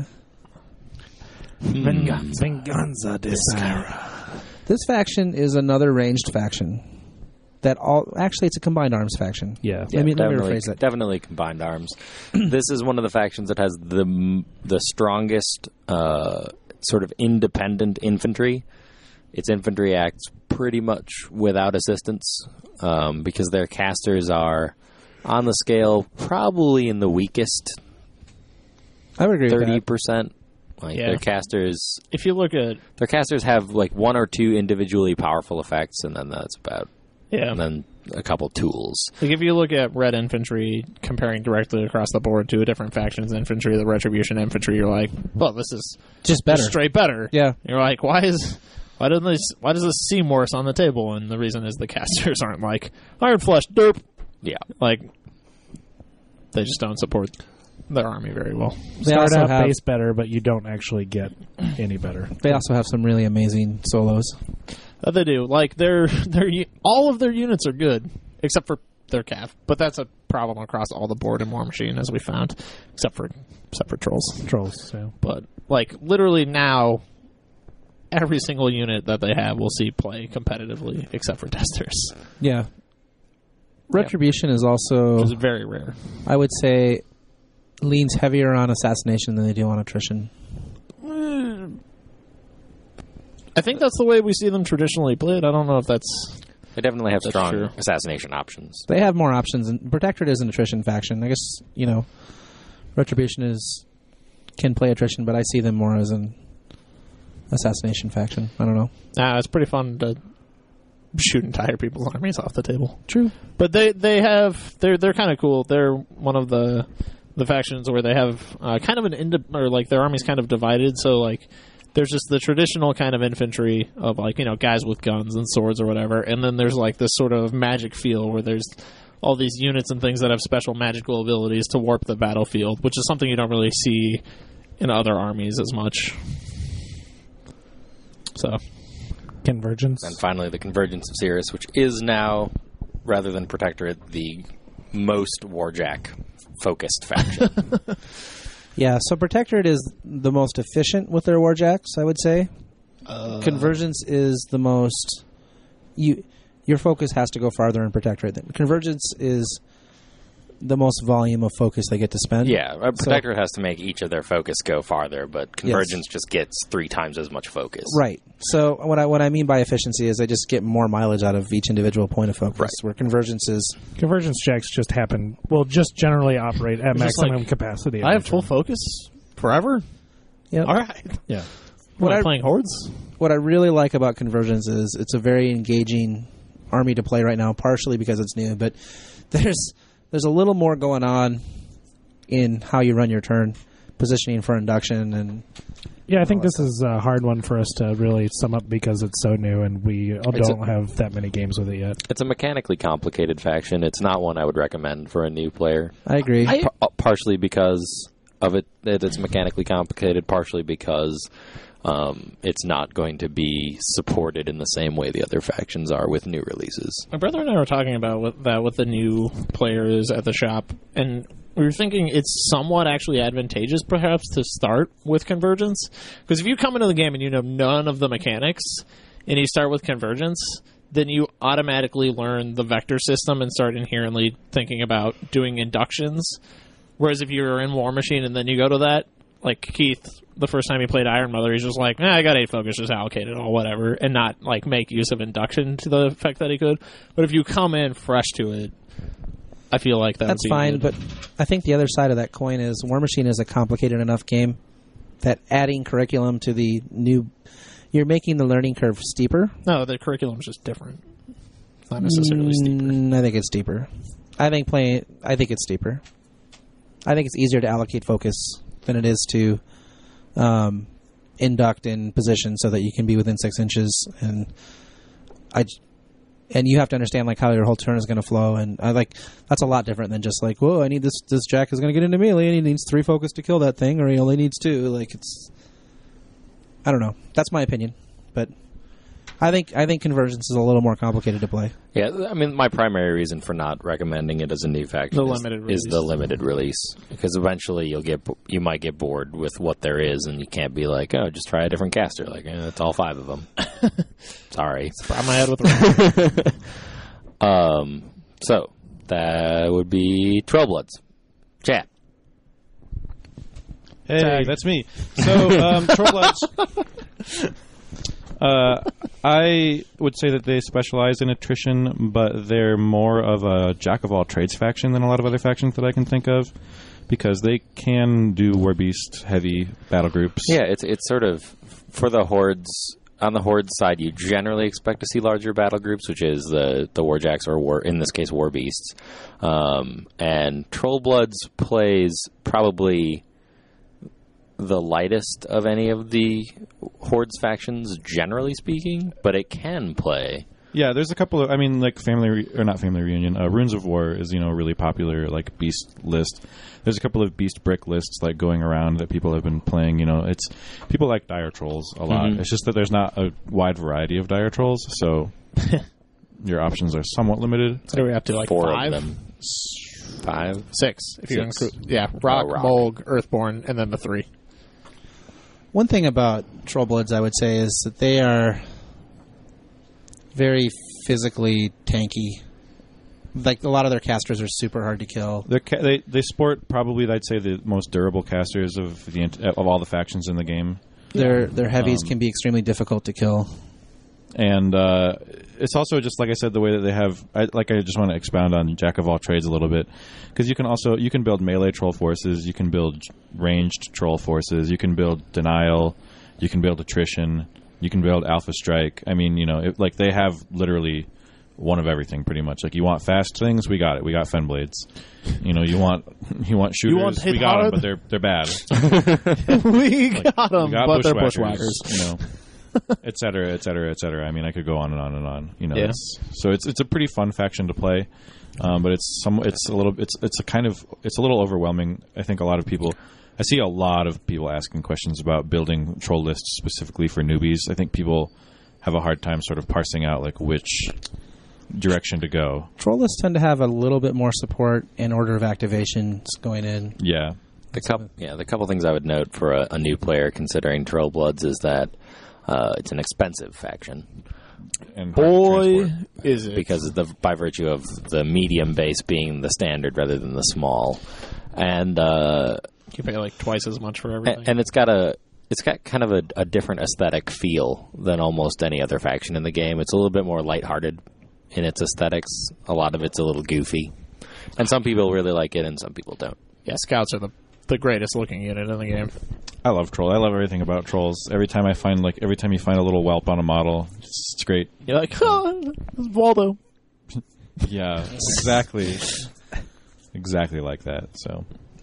Venganza, Venganza de Skyra. This faction is another ranged faction. That all actually, it's a combined arms faction. Yeah. Let me let me definitely, rephrase that. definitely combined arms. This is one of the factions that has the m- the strongest uh, sort of independent infantry. its infantry acts pretty much without assistance um, because their casters are on the scale probably in the weakest I would agree thirty with percent. Like Yeah. their casters, If you look at their casters have like one or two individually powerful effects, and then that's about. yeah, And then a couple tools. like if you look at red infantry comparing directly across the board to a different faction's infantry, the retribution infantry, you're like, well, this is that. Just better. just straight better. Yeah. You're like, why is why doesn't this why does this seem worse on the table? And the reason is the casters aren't like Iron Flesh, derp. Yeah. Like they just don't support their army very well. They Start also out have base better, but you don't actually get any better. they also have some really amazing solos. That they do. Like their their u- all of their units are good except for their cav, but that's a problem across all the board in War Machine, as we found, except for except for trolls. Trolls, so. But like literally now, every single unit that they have will see play competitively, except for testers, Yeah. Retribution is also, which is very rare. I would say, leans heavier on assassination than they do on attrition. I think that's the way we see them traditionally played. I don't know if that's They definitely have That's strong true. assassination options. They have more options, and Protectorate is an attrition faction. I guess, you know, Retribution is can play attrition, but I see them more as an assassination faction. I don't know. nah. It's pretty fun to shoot entire people's armies off the table. True. But they they have they're they're kind of cool. They're one of the the factions where they have uh, kind of an ind- or like their army's kind of divided. So like there's just the traditional kind of infantry of like you know guys with guns and swords or whatever, and then there's like this sort of magic feel where there's all these units and things that have special magical abilities to warp the battlefield, which is something you don't really see in other armies as much. So Convergence. And finally, the Convergence of Cirrus, which is now, rather than Protectorate, the most Warjack-focused faction. Yeah, so Protectorate is the most efficient with their Warjacks, I would say. uh, Convergence is the most... you. Your focus has to go farther in Protectorate. Convergence is the most volume of focus they get to spend. yeah, a Protectorate has to make each of their focus go farther, but Convergence Yes. just gets three times as much focus. Right. So what I what I mean by efficiency is they just get more mileage out of each individual point of focus. Right. Where Convergence is... Convergence checks just happen, well, just generally operate at It's just maximum like, capacity. I have every full turn. focus forever. Yep. All right. Yeah. What What am I I- playing hordes? What I really like about Convergence is it's a very engaging army to play right now, partially because it's new, but there's there's a little more going on in how you run your turn, positioning for induction, and Yeah, I think all this that is a hard one for us to really sum up because it's so new and we It's don't a- have that many games with it yet. It's a mechanically complicated faction. It's not one I would recommend for a new player. I agree. Pa- uh, partially because of it that it's mechanically complicated, partially because um, it's not going to be supported in the same way the other factions are with new releases. My brother and I were talking about with, that with the new players at the shop, and we were thinking it's somewhat actually advantageous, perhaps, to start with Convergence. Because if you come into the game and you know none of the mechanics, and you start with Convergence, then you automatically learn the vector system and start inherently thinking about doing inductions. Whereas if you're in War Machine and then you go to that, like Keith, the first time he played Iron Mother, he's just like, eh, I got eight focus, just allocate it all, whatever, and not like make use of induction to the effect that he could. But if you come in fresh to it, I feel like that That's would be fine, good. but I think the other side of that coin is War Machine is a complicated enough game that adding curriculum to the new... You're making the learning curve steeper. No, the curriculum's just different. It's not necessarily steeper. Mm, I think it's steeper. I think playing... I think it's steeper. I think it's easier to allocate focus than it is to um, induct in position so that you can be within six inches. And I... j- And you have to understand like how your whole turn is going to flow, and I like that's a lot different than just like, whoa, I need this. This Jack is going to get into melee, and he needs three focus to kill that thing, or he only needs two. Like it's, I don't know. That's my opinion, but I think I think Convergence is a little more complicated to play. Yeah, I mean, my primary reason for not recommending it as a new faction The is, limited is release. the limited release, because eventually you'll get bo- you might get bored with what there is, and you can't be like, oh, just try a different caster. Like, eh, it's all five of them. Sorry. Fry my head with the Um, so that would be Trollbloods. Chat. Hey, Tag. that's me. So, um, Trollbloods. Uh, I would say that they specialize in attrition, but they're more of a jack of all trades faction than a lot of other factions that I can think of, because they can do war beast heavy battle groups. Yeah, it's it's sort of for the hordes. On the horde side, you generally expect to see larger battle groups, which is the the warjacks or war in this case war beasts. Um, and Trollbloods plays probably the lightest of any of the hordes factions, generally speaking, but it can play. Yeah, there's a couple of, I mean, like Family, Re- or not Family Reunion, uh, Runes of War is, you know, a really popular, like, beast list. There's a couple of beast brick lists, like, going around that people have been playing, you know, it's, people like Dire Trolls a lot. Mm-hmm. It's just that there's not a wide variety of Dire Trolls, so your options are somewhat limited. So we have to like Four five, of them. Five? six. If you Six. include, yeah, Rock, Oh, Rock. Mulg, Earthborn, and then the three. One thing about Trollbloods, I would say, is that they are very physically tanky. Like, a lot of their casters are super hard to kill. They're ca- they they sport probably, I'd say, the most durable casters of the ent- of all the factions in the game. Their their heavies Um, can be extremely difficult to kill. And uh, it's also just, like I said, the way that they have, I, like I just want to expound on Jack of all trades a little bit, because you can also, you can build melee troll forces, you can build ranged troll forces, you can build denial, you can build attrition, you can build alpha strike. I mean, you know, it, like they have literally one of everything pretty much. Like, you want fast things, we got it. We got Fenblades. You know, you want you want shooters, want hit we got them, hard? but they're they're bad. we got them, We got but they're bushwhackers, bushwhackers. you know, et cetera, et cetera, et cetera. I mean, I could go on and on and on. You know, Yeah. it's, so it's it's a pretty fun faction to play, um, but it's some it's a little it's it's a kind of it's a little overwhelming. I think a lot of people. I see a lot of people asking questions about building troll lists specifically for newbies. I think people have a hard time sort of parsing out like which direction to go. Troll lists tend to have a little bit more support and order of activations going in. Yeah. The couple, yeah, the couple things I would note for a, a new player considering Trollbloods is that uh, it's an expensive faction And hard to Boy, transport. is it. because of the by virtue of the medium base being the standard rather than the small, and uh, You pay like twice as much for everything. and, and it's got a it's got kind of a, a different aesthetic feel than almost any other faction in the game. It's a little bit more lighthearted in its aesthetics. A lot of it's a little goofy, and some people really like it, and some people don't. yeah, scouts are the the greatest looking unit in the game. I love troll. I love everything about trolls. Every time I find like every time you find a little whelp on a model, it's, it's great. You're like, oh, it's Waldo. Yeah, exactly. Exactly like that. So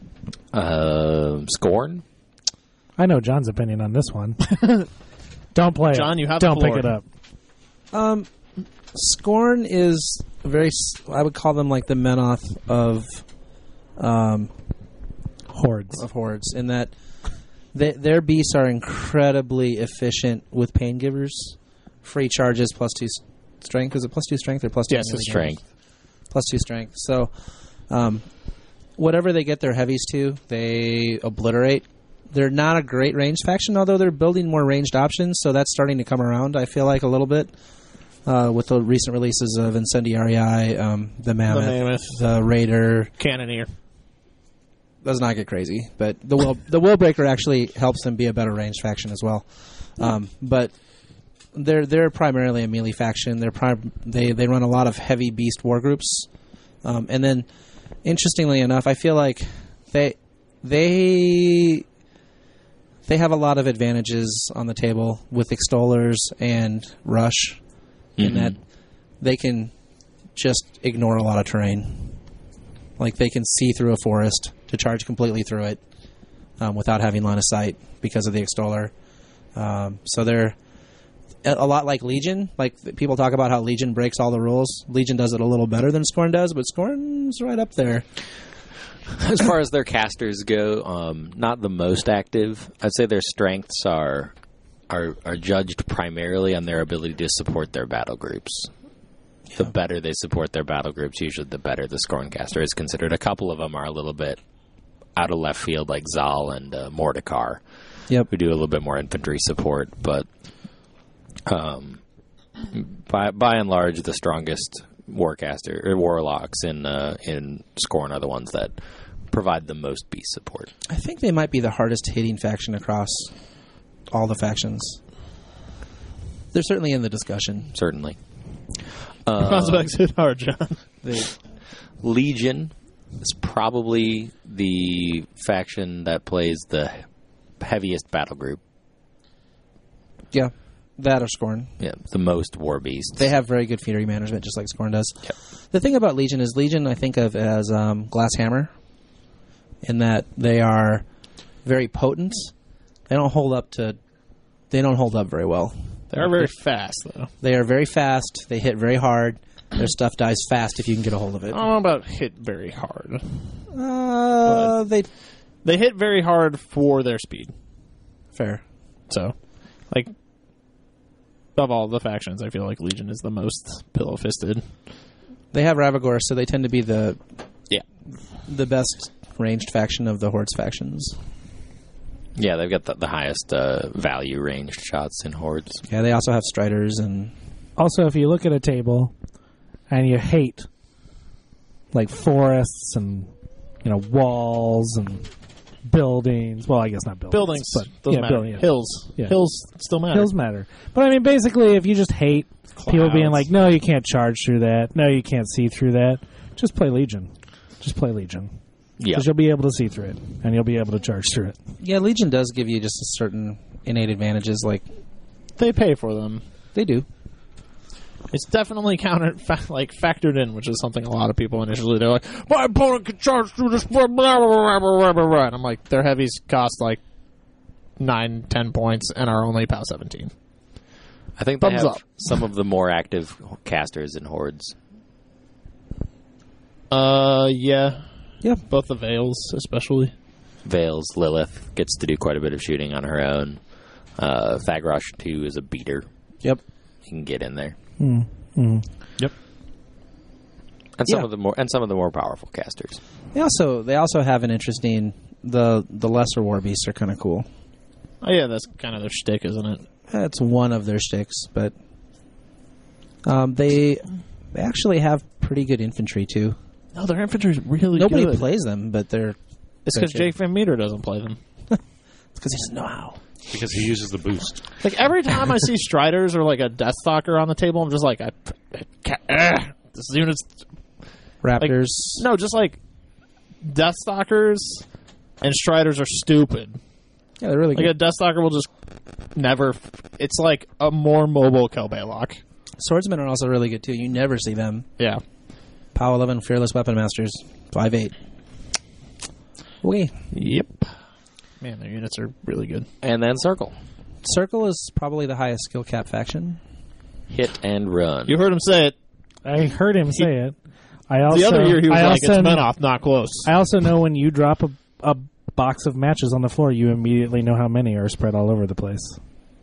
Uh, Scorn. I know John's opinion on this one. Don't play John, it. you have the Don't pick floor. it up. Um, Scorn is very. s- I would call them like the Menoth of, um, Hordes. of hordes in that they, their beasts are incredibly efficient with pain givers, free charges plus two s- strength. Is it plus two strength or plus two Yes, melee it's damage? Strength. Plus two strength. So, um, whatever they get their heavies to, they obliterate. They're not a great ranged faction, although they're building more ranged options, so that's starting to come around, I feel like, a little bit. Uh, with the recent releases of Incendiary Eye, um, the Mammoth, the, Mammoth. Raider. Cannoneer. Does not get crazy, but the will the Willbreaker actually helps them be a better ranged faction as well. Um, but they're they're primarily a melee faction. They're prim- they they run a lot of heavy beast war groups, um, and then interestingly enough, I feel like they they they have a lot of advantages on the table with extollers and rush, in Mhm. that they can just ignore a lot of terrain. Like, they can see through a forest to charge completely through it um, without having line of sight because of the extoller. Um, so they're a a lot like Legion. Like, th- people talk about how Legion breaks all the rules. Legion does it a little better than Scorn does, but Scorn's right up there. As far as their casters go, um, not the most active. I'd say their strengths are are are judged primarily on their ability to support their battle groups. The better they support their battle groups, usually the better the Scorn caster is considered. A couple of them are a little bit out of left field, like Zal and uh, Mordekar, Yep. who do a little bit more infantry support. But um, by by and large, the strongest warcaster or warlocks in uh, in Scorn are the ones that provide the most beast support. I think they might be the hardest hitting faction across all the factions. They're certainly in the discussion. Certainly. Prospects hit hard, John. They, Legion is probably the faction that plays the heaviest battle group. yeah, that or Scorn. Yeah, the most war beasts. They have very good fury management, just like Scorn does. Yep. The thing about Legion is Legion I think of as um, Glass Hammer, in that they are very potent. They don't hold up to. They don't hold up very well. They're very fast, though. They are very fast. They hit very hard. Their stuff dies fast if you can get a hold of it. I don't know about hit very hard. Uh, they They hit very hard for their speed. fair. So, like, of all the factions, I feel like Legion is the most pillow-fisted. They have Ravagor, so they tend to be the Yeah. the best ranged faction of the Hordes factions. Yeah, they've got the, the highest uh, value ranged shots in Hordes. Yeah, they also have Striders and Also, if you look at a table and you hate like forests and you know walls and buildings, well, I guess not buildings, Buildings but doesn't yeah, matter. building- yeah. Hills. Yeah. Hills still matter. Hills matter. But I mean, basically, if you just hate people being Clouds. like, "No, you can't charge through that. No, you can't see through that," just play Legion. Just play Legion. Yeah. Because you'll be able to see through it, and you'll be able to charge through it. yeah, Legion does give you just a certain innate advantages. Like They pay for them. they do. It's definitely counted, fa- like factored in, which is something a lot of people initially they're like, my opponent can charge through this, blah, blah, blah, blah, blah, blah, blah. And I'm like, their heavies cost like nine, ten points and are only POW seventeen. I think they Thumbs have up. some of the more active casters in Hordes. Uh, yeah, Yeah, both the Veils especially. Veils, Lilith gets to do quite a bit of shooting on her own. Uh, Fagrosh two is a beater. yep. You can get in there. Yep. And some Yeah. of the more and some of the more powerful casters. They also they also have an interesting the the lesser war beasts are kind of cool. Oh yeah, that's kind of their shtick, isn't it? That's one of their sticks, but um, they they actually have pretty good infantry too. No, their infantry's really Nobody good. plays them, but they're It's because they're Jake Van Meter doesn't play them. because he doesn't know how. Because he uses the boost. Like every time I see Striders or like a Deathstalker on the table, I'm just like, I, I can't, uh, this unit's Raptors. no, just like Deathstalkers and Striders are stupid. Yeah, they're really Like good. a Deathstalker will just never. It's like a more mobile Kelbaylock. Swordsmen are also really good too. You never see them. Yeah. POW eleven Fearless Weapon Masters five eight. Okay. Yep. Man, their units are really good. And then Circle. Circle is probably the highest skill cap faction. Hit and run. You heard him say it. I heard him say it. I also The other year he was I like, also, "It's Menoth, not close." I also know when you drop a, a box of matches on the floor, you immediately know how many are spread all over the place.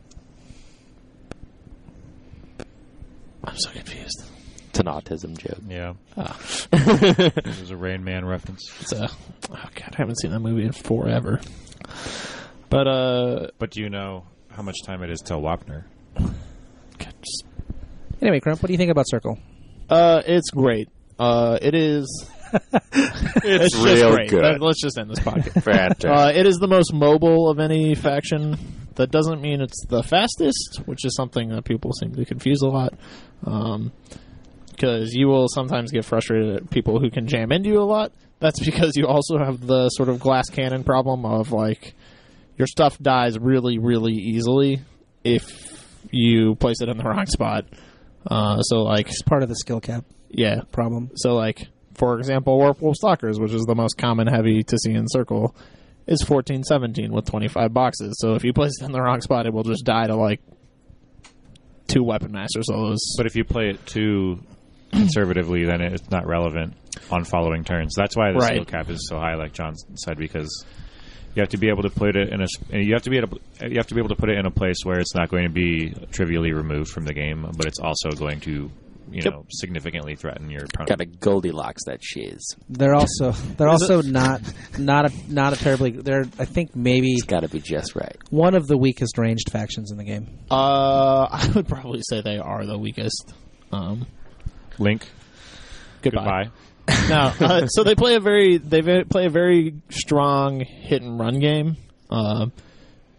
I'm so confused. It's an autism joke. Yeah. Ah. This is a Rain Man reference. It's a, oh god, I haven't seen that movie in forever. But uh, But do you know how much time it is till Wapner? God, just- Anyway, Crump, what do you think about Circle? uh, it's great. Uh, it is. It's, just real great. good. Let- Let's just end this podcast. Fantastic. Uh, it is the most mobile of any faction. That doesn't mean it's the fastest, which is something that people seem to confuse a lot. Um, because you will sometimes get frustrated at people who can jam into you a lot. That's because you also have the sort of glass cannon problem of, like, your stuff dies really, really easily if you place it in the wrong spot. Uh, so, like, It's part of the skill cap yeah. problem. So, like, for example, Warpwolf Stalkers, which is the most common heavy to see in Circle, is fourteen seventeen with twenty-five boxes. So if you place it in the wrong spot, it will just die to, like, two Weapon Master solos. But if you play it too conservatively, then it's not relevant on following turns. That's why the Right. skill cap is so high, like John said, because you have to be able to put it in a. You have to be able. You have to be able to put it in a place where it's not going to be trivially removed from the game, but it's also going to, you Yep. know, significantly threaten your opponent. Got to Goldilocks that shiz. They're also they're also not not a not a terribly they're I think maybe It's got to be just right. one of the weakest ranged factions in the game. Uh, I would probably say they are the weakest. Um, Link. goodbye. Goodbye. No, uh, so they play a very they ve- play a very strong hit and run game. Uh,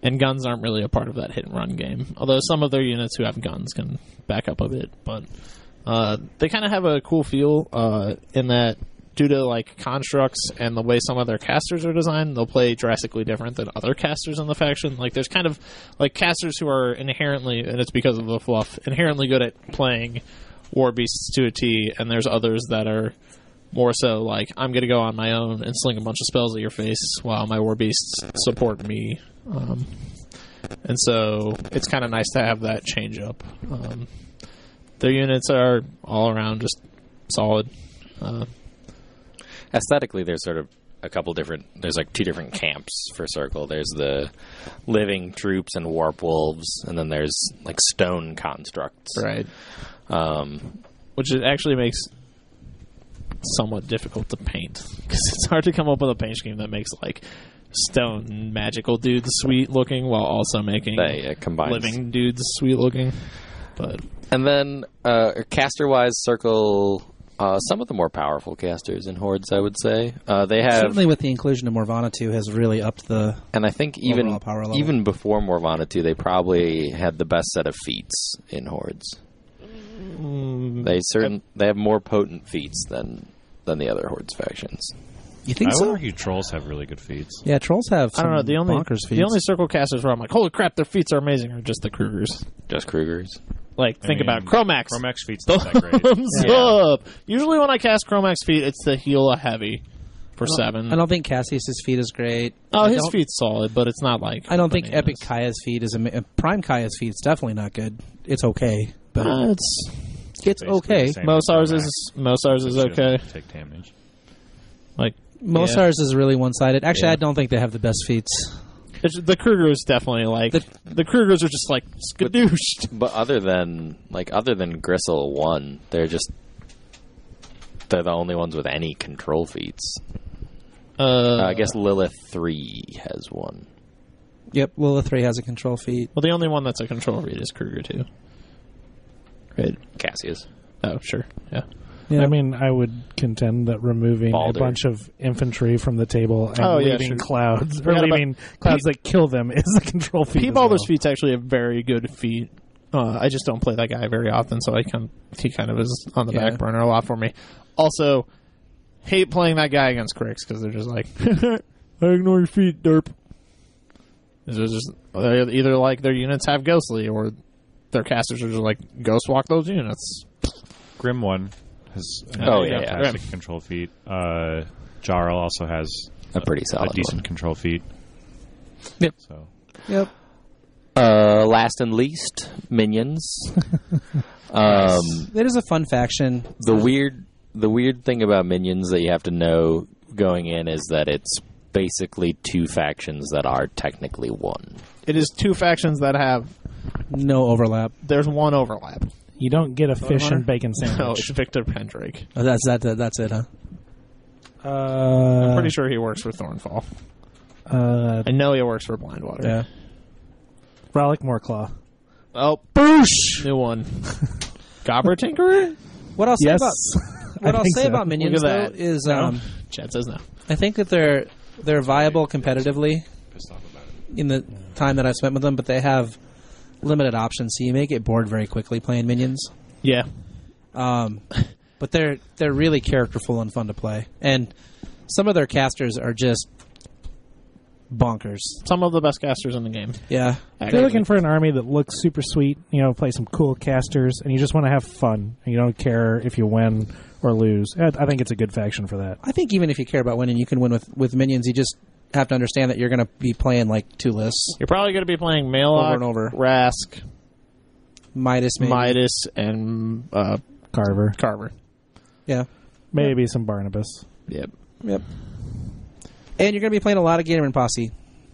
And guns aren't really a part of that hit and run game. Although some of their units who have guns can back up a bit. But uh, they kind of have a cool feel uh, in that due to like constructs and the way some of their casters are designed, they'll play drastically different than other casters in the faction. Like there's kind of like casters who are inherently, and it's because of the fluff, inherently good at playing war beasts to a T, and there's others that are more so like, I'm going to go on my own and sling a bunch of spells at your face while my war beasts support me. Um, and so it's kind of nice to have that change up. Um, their units are all around just solid. Uh, Aesthetically, there's sort of a couple different, there's like two different camps for Circle. There's the living troops and warp wolves, and then there's like stone constructs. right. Um, Which it actually makes somewhat difficult to paint because it's hard to come up with a paint scheme that makes like stone magical dudes sweet looking while also making they uh, combines. living dudes sweet looking. But And then uh, caster-wise, Circle, uh, some of the more powerful casters in Hordes, I would say. Uh, they have, Certainly with the inclusion of Morvana two has really upped the... and I think even overall power level. even before Morvana two, they probably had the best set of feats in Hordes. mm, They certain they have more potent feats than than the other Hordes factions. You think I would so? argue trolls have really good feats. Yeah, trolls have I some don't know. The only bonkers feats. the only circle casters where I'm like, holy crap, their feats are amazing, are just the Krugers. Just Krugers. Like, I think mean, about Chromax. Chromax feats not that great. Thumbs Yeah. up. Usually when I cast Chromax feat, it's to heal a heavy for seven. I don't think Cassius's feat is great. oh, I his don't- feat's solid, but it's not like. I don't think bananas. Epic Kaya's feat is... A, Prime Kaya's feat is definitely not good. It's okay, but Uh, it's it's Basically okay. the same most as ours Chromax. is most ours is Should okay. Take damage. Like Most yeah. ours is really one-sided. Actually, Yeah. I don't think they have the best feats. It's, the Krugers definitely like the, The- Krugers are just like skadooshed. But other than like other than Gristle one, they're just they're the only ones with any control feats. Uh, Uh, I guess Lilith three has one. Yep, Lilith three has a control feat. well, the only one that's a control read is Kruger too. Right. Cassius. Oh, sure. Yeah. Yeah. I mean, I would contend that removing Balder. a bunch of infantry from the table and Oh, yeah, leaving sure. clouds, or Forgot about- leaving clouds that kill them is a control feat. P as Balder's well. feat's actually a very good feat. Uh, I just don't play that guy very often, so I kind he kind of is on the Yeah. back burner a lot for me. Also, hate playing that guy against Crix because they're just like, I ignore your feet, derp. It's just they either like their units have ghostly or their casters are just like ghost walk those units. Grim one has a Oh, yeah, yeah. fantastic Grim. control feat. Uh, Jarl also has A pretty solid a decent one. control feat. Yep. So Yep. Uh, last and least, minions. um, It is a fun faction. the weird, the weird thing about minions that you have to know going in is that it's basically two factions that are technically one. It is two factions that have No overlap. there's one overlap. You don't get a fish Hunter? and bacon No, it's sandwich. Victor Pendrake. Oh, that's that. That's it, huh? uh, I'm pretty sure he works for Thornfall. uh, I know he works for Blindwater. Yeah. Frolic Moorclaw. Oh, boosh! New one. Gobber Tinkerer? What I'll say Yes. about what I I'll think say so. about minions Look at though that. is No? um, Chad says no. I think that they're they're viable competitively pissed off about it. in the time that I've spent with them, but they have limited options, so you may get bored very quickly playing minions. Yeah. Um, but they're they're really characterful and fun to play, and some of their casters are just bonkers. Some of the best casters in the game. Yeah, If you're looking for an army that looks super sweet, you know, play some cool casters, and you just want to have fun, and you don't care if you win or lose, I I think it's a good faction for that. I think even if you care about winning, you can win with with minions. You just have to understand that you're going to be playing like two lists, You're probably going to be playing Maelok, Over and over. Rask, Midas, maybe. Midas, and uh, Carver. Carver. Yeah, Maybe some Barnabas. Yep. yep. And you're going to be playing a lot of Gatorman Posse.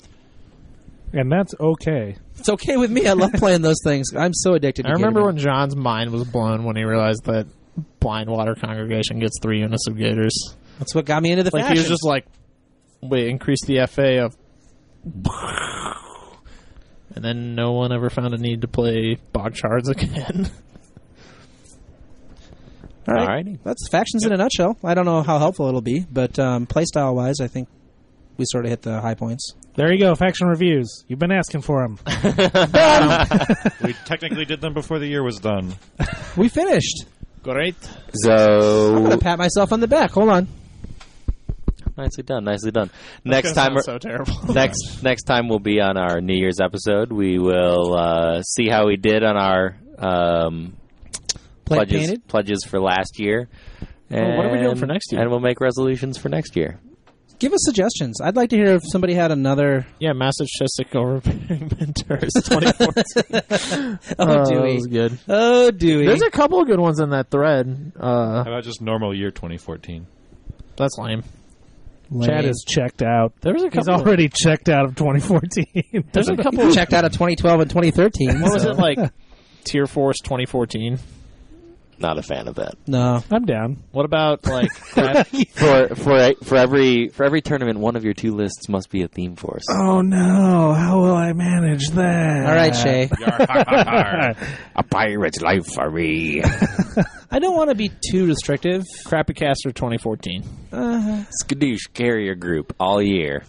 And that's okay. It's okay with me. I love playing those things. I'm so addicted to I remember Gatorman. when John's mind was blown when he realized that Blindwater Congregation gets three units of Gators. That's what got me into the Like, fashions. he was just like, wait, increase the F A of... And then no one ever found a need to play Bog Shards again. All right. Alrighty. That's factions in a nutshell. I don't know how helpful it'll be, but um, playstyle wise, I think we sort of hit the high points. There you go, faction reviews. You've been asking for them. We technically did them before the year was done. We finished. Great. I'm So gonna pat myself on the back. Hold on. nicely done, nicely done. Next That's time, gonna sound so terrible. next next time will be on our New Year's episode. We will uh, see how we did on our um, Plate pledges painted. pledges for last year. And, what are we doing for next year? And we'll make resolutions for next year. Give us suggestions. I'd like to hear if somebody had another. Yeah, Massachusetts overpaying mentors twenty fourteen. Oh, Uh, Dewey. that was good. Oh, Dewey. There's a couple of good ones in that thread. Uh, How about just normal year twenty fourteen? that's lame. Chad is checked out. There was a He's couple. already checked out of twenty fourteen. There's a couple. checked out of twenty twelve and twenty thirteen. What was so- it like? Tier Force twenty fourteen. Not a fan of that. No. I'm down. What about like? Crash? For for for every for every tournament, one of your two lists must be a theme force. Oh no! How will I manage that? All right, Shay. A pirate's life for me. I don't want to be too restrictive. Crappy Caster twenty fourteen. Uh, Skadoosh carrier group all year.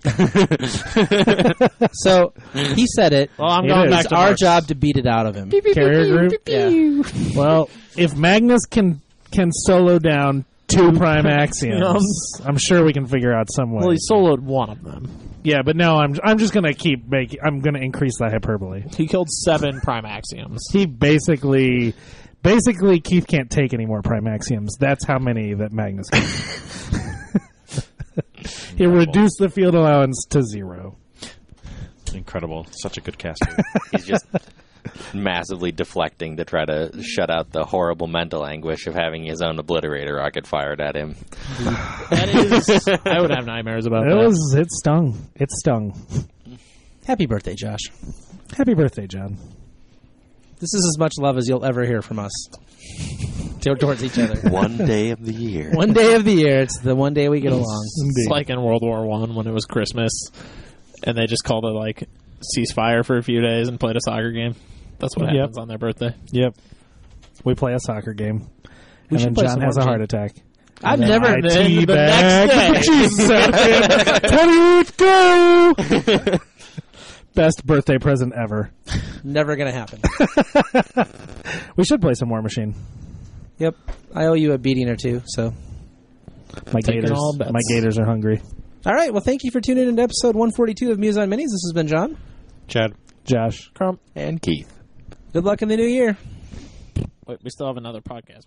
so he said it. Well, I'm It going is. back It's to our March. job to beat it out of him. Carrier group. Yeah. Well, if Magnus can can solo down two prime axioms, I'm sure we can figure out some way. Well, he soloed one of them. Yeah, but no, I'm I'm just gonna keep making. I'm gonna increase the hyperbole. He killed seven prime axioms. He basically, basically, Keith can't take any more prime axioms. That's how many that Magnus can. He reduced the field allowance to zero. Incredible. Such a good caster. He's just massively deflecting to try to shut out the horrible mental anguish of having his own obliterator rocket fired at him. That is, I would have nightmares about It that. was. It stung. It stung. Happy birthday, Josh. Happy birthday, John. This is as much love as you'll ever hear from us towards each other. One day of the year. One day of the year. It's the one day we get along. It's like in World War One when it was Christmas, and they just called it like ceasefire for a few days and played a soccer game. That's what Yep. happens on their birthday. Yep. We play a soccer game, We and should then play John some has a more heart G- attack. I've And then never I been the teabag next day. Jesus out of him. twenty-eight, go! Best birthday present ever. never gonna happen. We should play some War Machine. Yep. I owe you a beating or two. So, My Taking gators. all bets. My gators are hungry. all right. Well, thank you for tuning in to episode one forty-two of Muse on Minis. This has been John. Chad. Josh. Crump. And Keith. Good luck in the new year. Wait, we still have another podcast.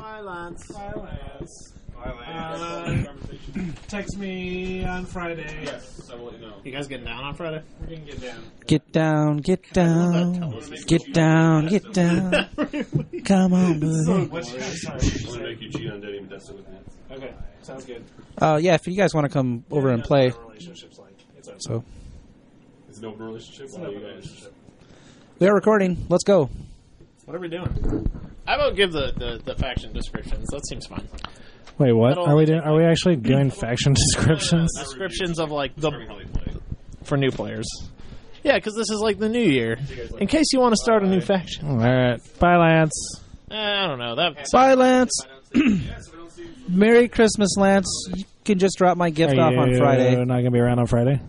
Bye, Lance. Bye, Lance. Uh, text me on Friday. Yes, I will let you know. You guys getting down on Friday? We're going to get down. Get down, get down, get down, get down. Come on, buddy. What's your sorry? I'm going to make you cheat on dating Modesto with me. Okay, sounds good. Uh, yeah, if you guys want to come over and play, Relationships like it's open. so It's an open relationship. Why are you guys? we are recording. Let's go. What are we doing? I will give the, the, the faction descriptions. That seems fun. Wait, what That'll are we only doing? take Are we actually doing faction descriptions? Descriptions of like the How they play. for new players. Yeah, because this is like the new year. In case you want to start a new faction. All right, bye, Lance. Eh, I don't know. That Bye, Lance. Merry Christmas, Lance. You can just drop my gift Are off on you Friday. not going to be around on Friday?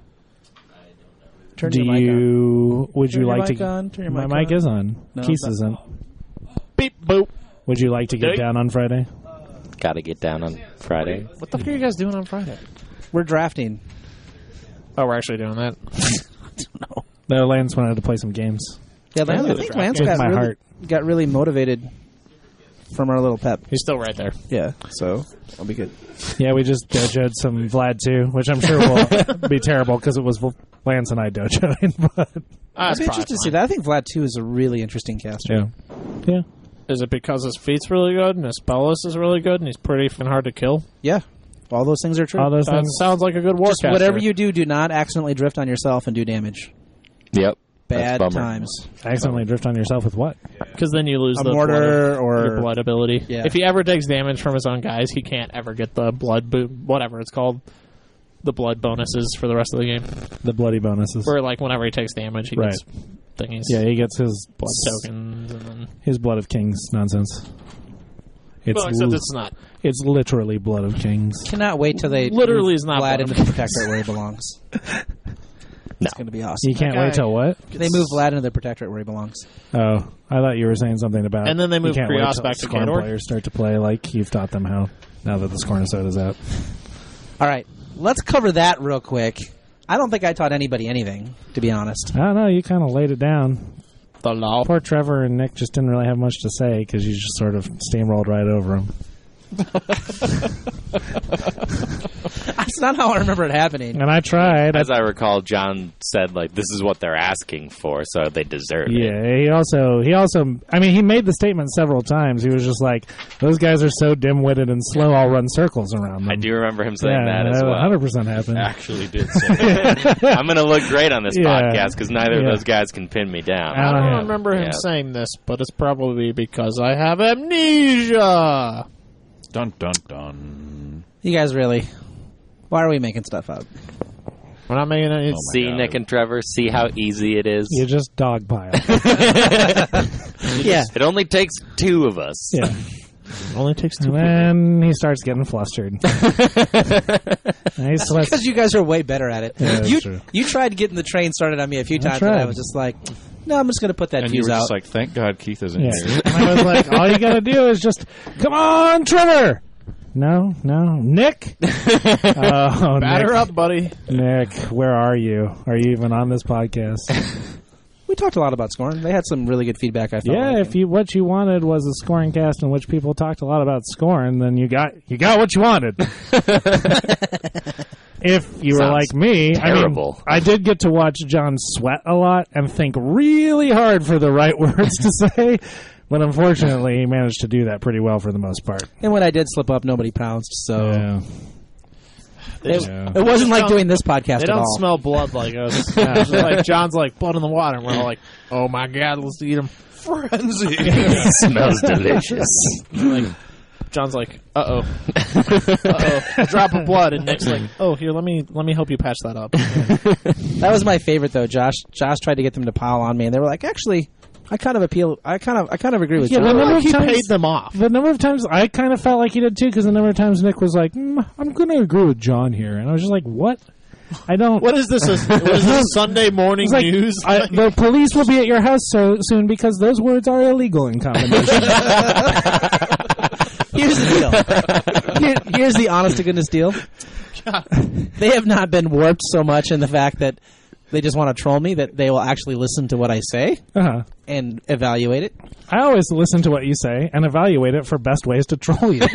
Turn Do your mic on. you? Would Turn you your like mic to? on. Turn your My mic mic on. is on. No, Keith it's not. isn't. beep boop. Would you like to get Date. down on Friday? Got to get down on Friday. What the fuck are you guys doing on Friday? We're drafting. Oh, we're actually doing that. No, Lance wanted to play some games. Yeah, Lance, I Yeah, think draft. Lance With got my really, heart. got really motivated from our little pep. He's still right there. Yeah, so I'll be good. Yeah, we just dojoed some Vlad too, which I'm sure will be terrible because it was Lance and I dojoing. But Ah, I'd be interested to see that. I think Vlad two is a really interesting caster. yeah, yeah. Is it because his feat's really good and his spellless is really good and he's pretty f***ing hard to kill? Yeah, all those things are true. All those That things. sounds like a good Just warcaster. whatever you do, do not accidentally drift on yourself and do damage. Yep. Bad That's a bummer. times. Accidentally drift on yourself with what? Because then you lose A the mortar blood, or- your blood ability. Yeah. If he ever takes damage from his own guys, he can't ever get the blood boot, whatever it's called, the blood bonuses for the rest of the game. The bloody bonuses. Where like whenever he takes damage, he Right. gets thingies, Yeah, he gets his blood tokens, and then his blood of kings nonsense. It's well, except li- it's not. it's literally blood of kings. Cannot wait till they Literally move is not Vlad blood. into the protectorate where he belongs. No. It's going to be awesome. You can't guy- wait till what? They move Vlad into the protectorate where he belongs. Oh, I thought you were saying something about. And then they you move can't wait Krios till back to Scorn Khador? players start to play like you've taught them how. Now that the Scorn Soda's out. All right, let's cover that real quick. I don't think I taught anybody anything, to be honest. I don't know. You kind of laid it down. The law. Poor Trevor and Nick just didn't really have much to say because you just sort of steamrolled right over them. That's not how I remember it happening. And I tried. As I recall, John said, like, this is what they're asking for, so they deserve it. Yeah, he also he also I mean he made the statement several times. He was just like, those guys are so dim-witted and slow. I'll run circles around them. I do remember him saying yeah, that as one well. hundred percent happened. Actually, did say that. I'm going to look great on this Yeah. podcast because neither Yeah. of those guys can pin me down. I Uh, don't yeah. remember him Yeah. saying this, but it's probably because I have amnesia. Dun dun dun. You guys really... Why are we making stuff up? We're not making any. Oh my See, God. Nick and Trevor, see how easy it is? You just dogpile. Yeah. It only takes two of us. Yeah. It only takes two. And then he starts getting flustered. And he sweats. Because you guys are way better at it. Yeah, that's you true. you tried getting the train started on me a few That's times, and I right. was just like, no, I'm just going to put that And you fuse were out. just like, thank God Keith isn't Yeah. here. And I was like, all you gotta do is just, come on, Trevor! No, no. Nick? Oh, Batter Nick. up, buddy. Nick, where are you? Are you even on this podcast? We talked a lot about Scorn. They had some really good feedback, I felt Yeah, like. if you what you wanted was a scoring cast in which people talked a lot about Scorn, then you got you got what you wanted. If you were Sounds like me, terrible. I mean, I did get to watch John sweat a lot and think really hard for the right words to say, but unfortunately, he managed to do that pretty well for the most part. And when I did slip up, nobody pounced, so... Yeah. It, Yeah. it wasn't like don't- doing this podcast They at don't all. smell blood like us. Yeah, it's just like John's like blood in the water, and we're all like, "Oh my God, let's eat him!" Frenzy. Smells delicious. like, John's like, "Uh oh, uh oh, drop of blood," and Nick's like, "Oh, here, let me let me help you patch that up." That was my favorite, though. Josh Josh tried to get them to pile on me, and they were like, actually, I kind of appeal. I kind of I kind of agree with Yeah, you. the number of he times- paid them off. The number of times I kind of felt like he did too, because the number of times Nick was like, mm, "I'm going to agree with John here," and I was just like, "What? I don't." What is this? A, what is this Sunday morning It's like, news? I, the police will be at your house so soon because those words are illegal in combination. Here's the deal. Here, here's the honest to goodness deal. They have not been warped so much in the fact that they just want to troll me, that they will actually listen to what I say Uh-huh. and evaluate it. I always listen to what you say and evaluate it for best ways to troll you.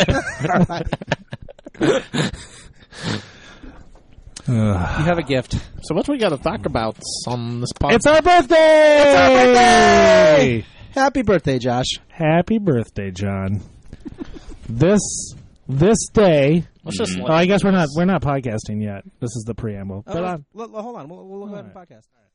You have a gift. So what we got to talk about on this podcast? It's our birthday! It's our birthday! Happy birthday, Josh. Happy birthday, John. This this day. Let's just Oh, I guess we're not we're not podcasting yet. This is the preamble. Oh, But let's- on, l- l- hold on. We'll, we'll go ahead and All podcast.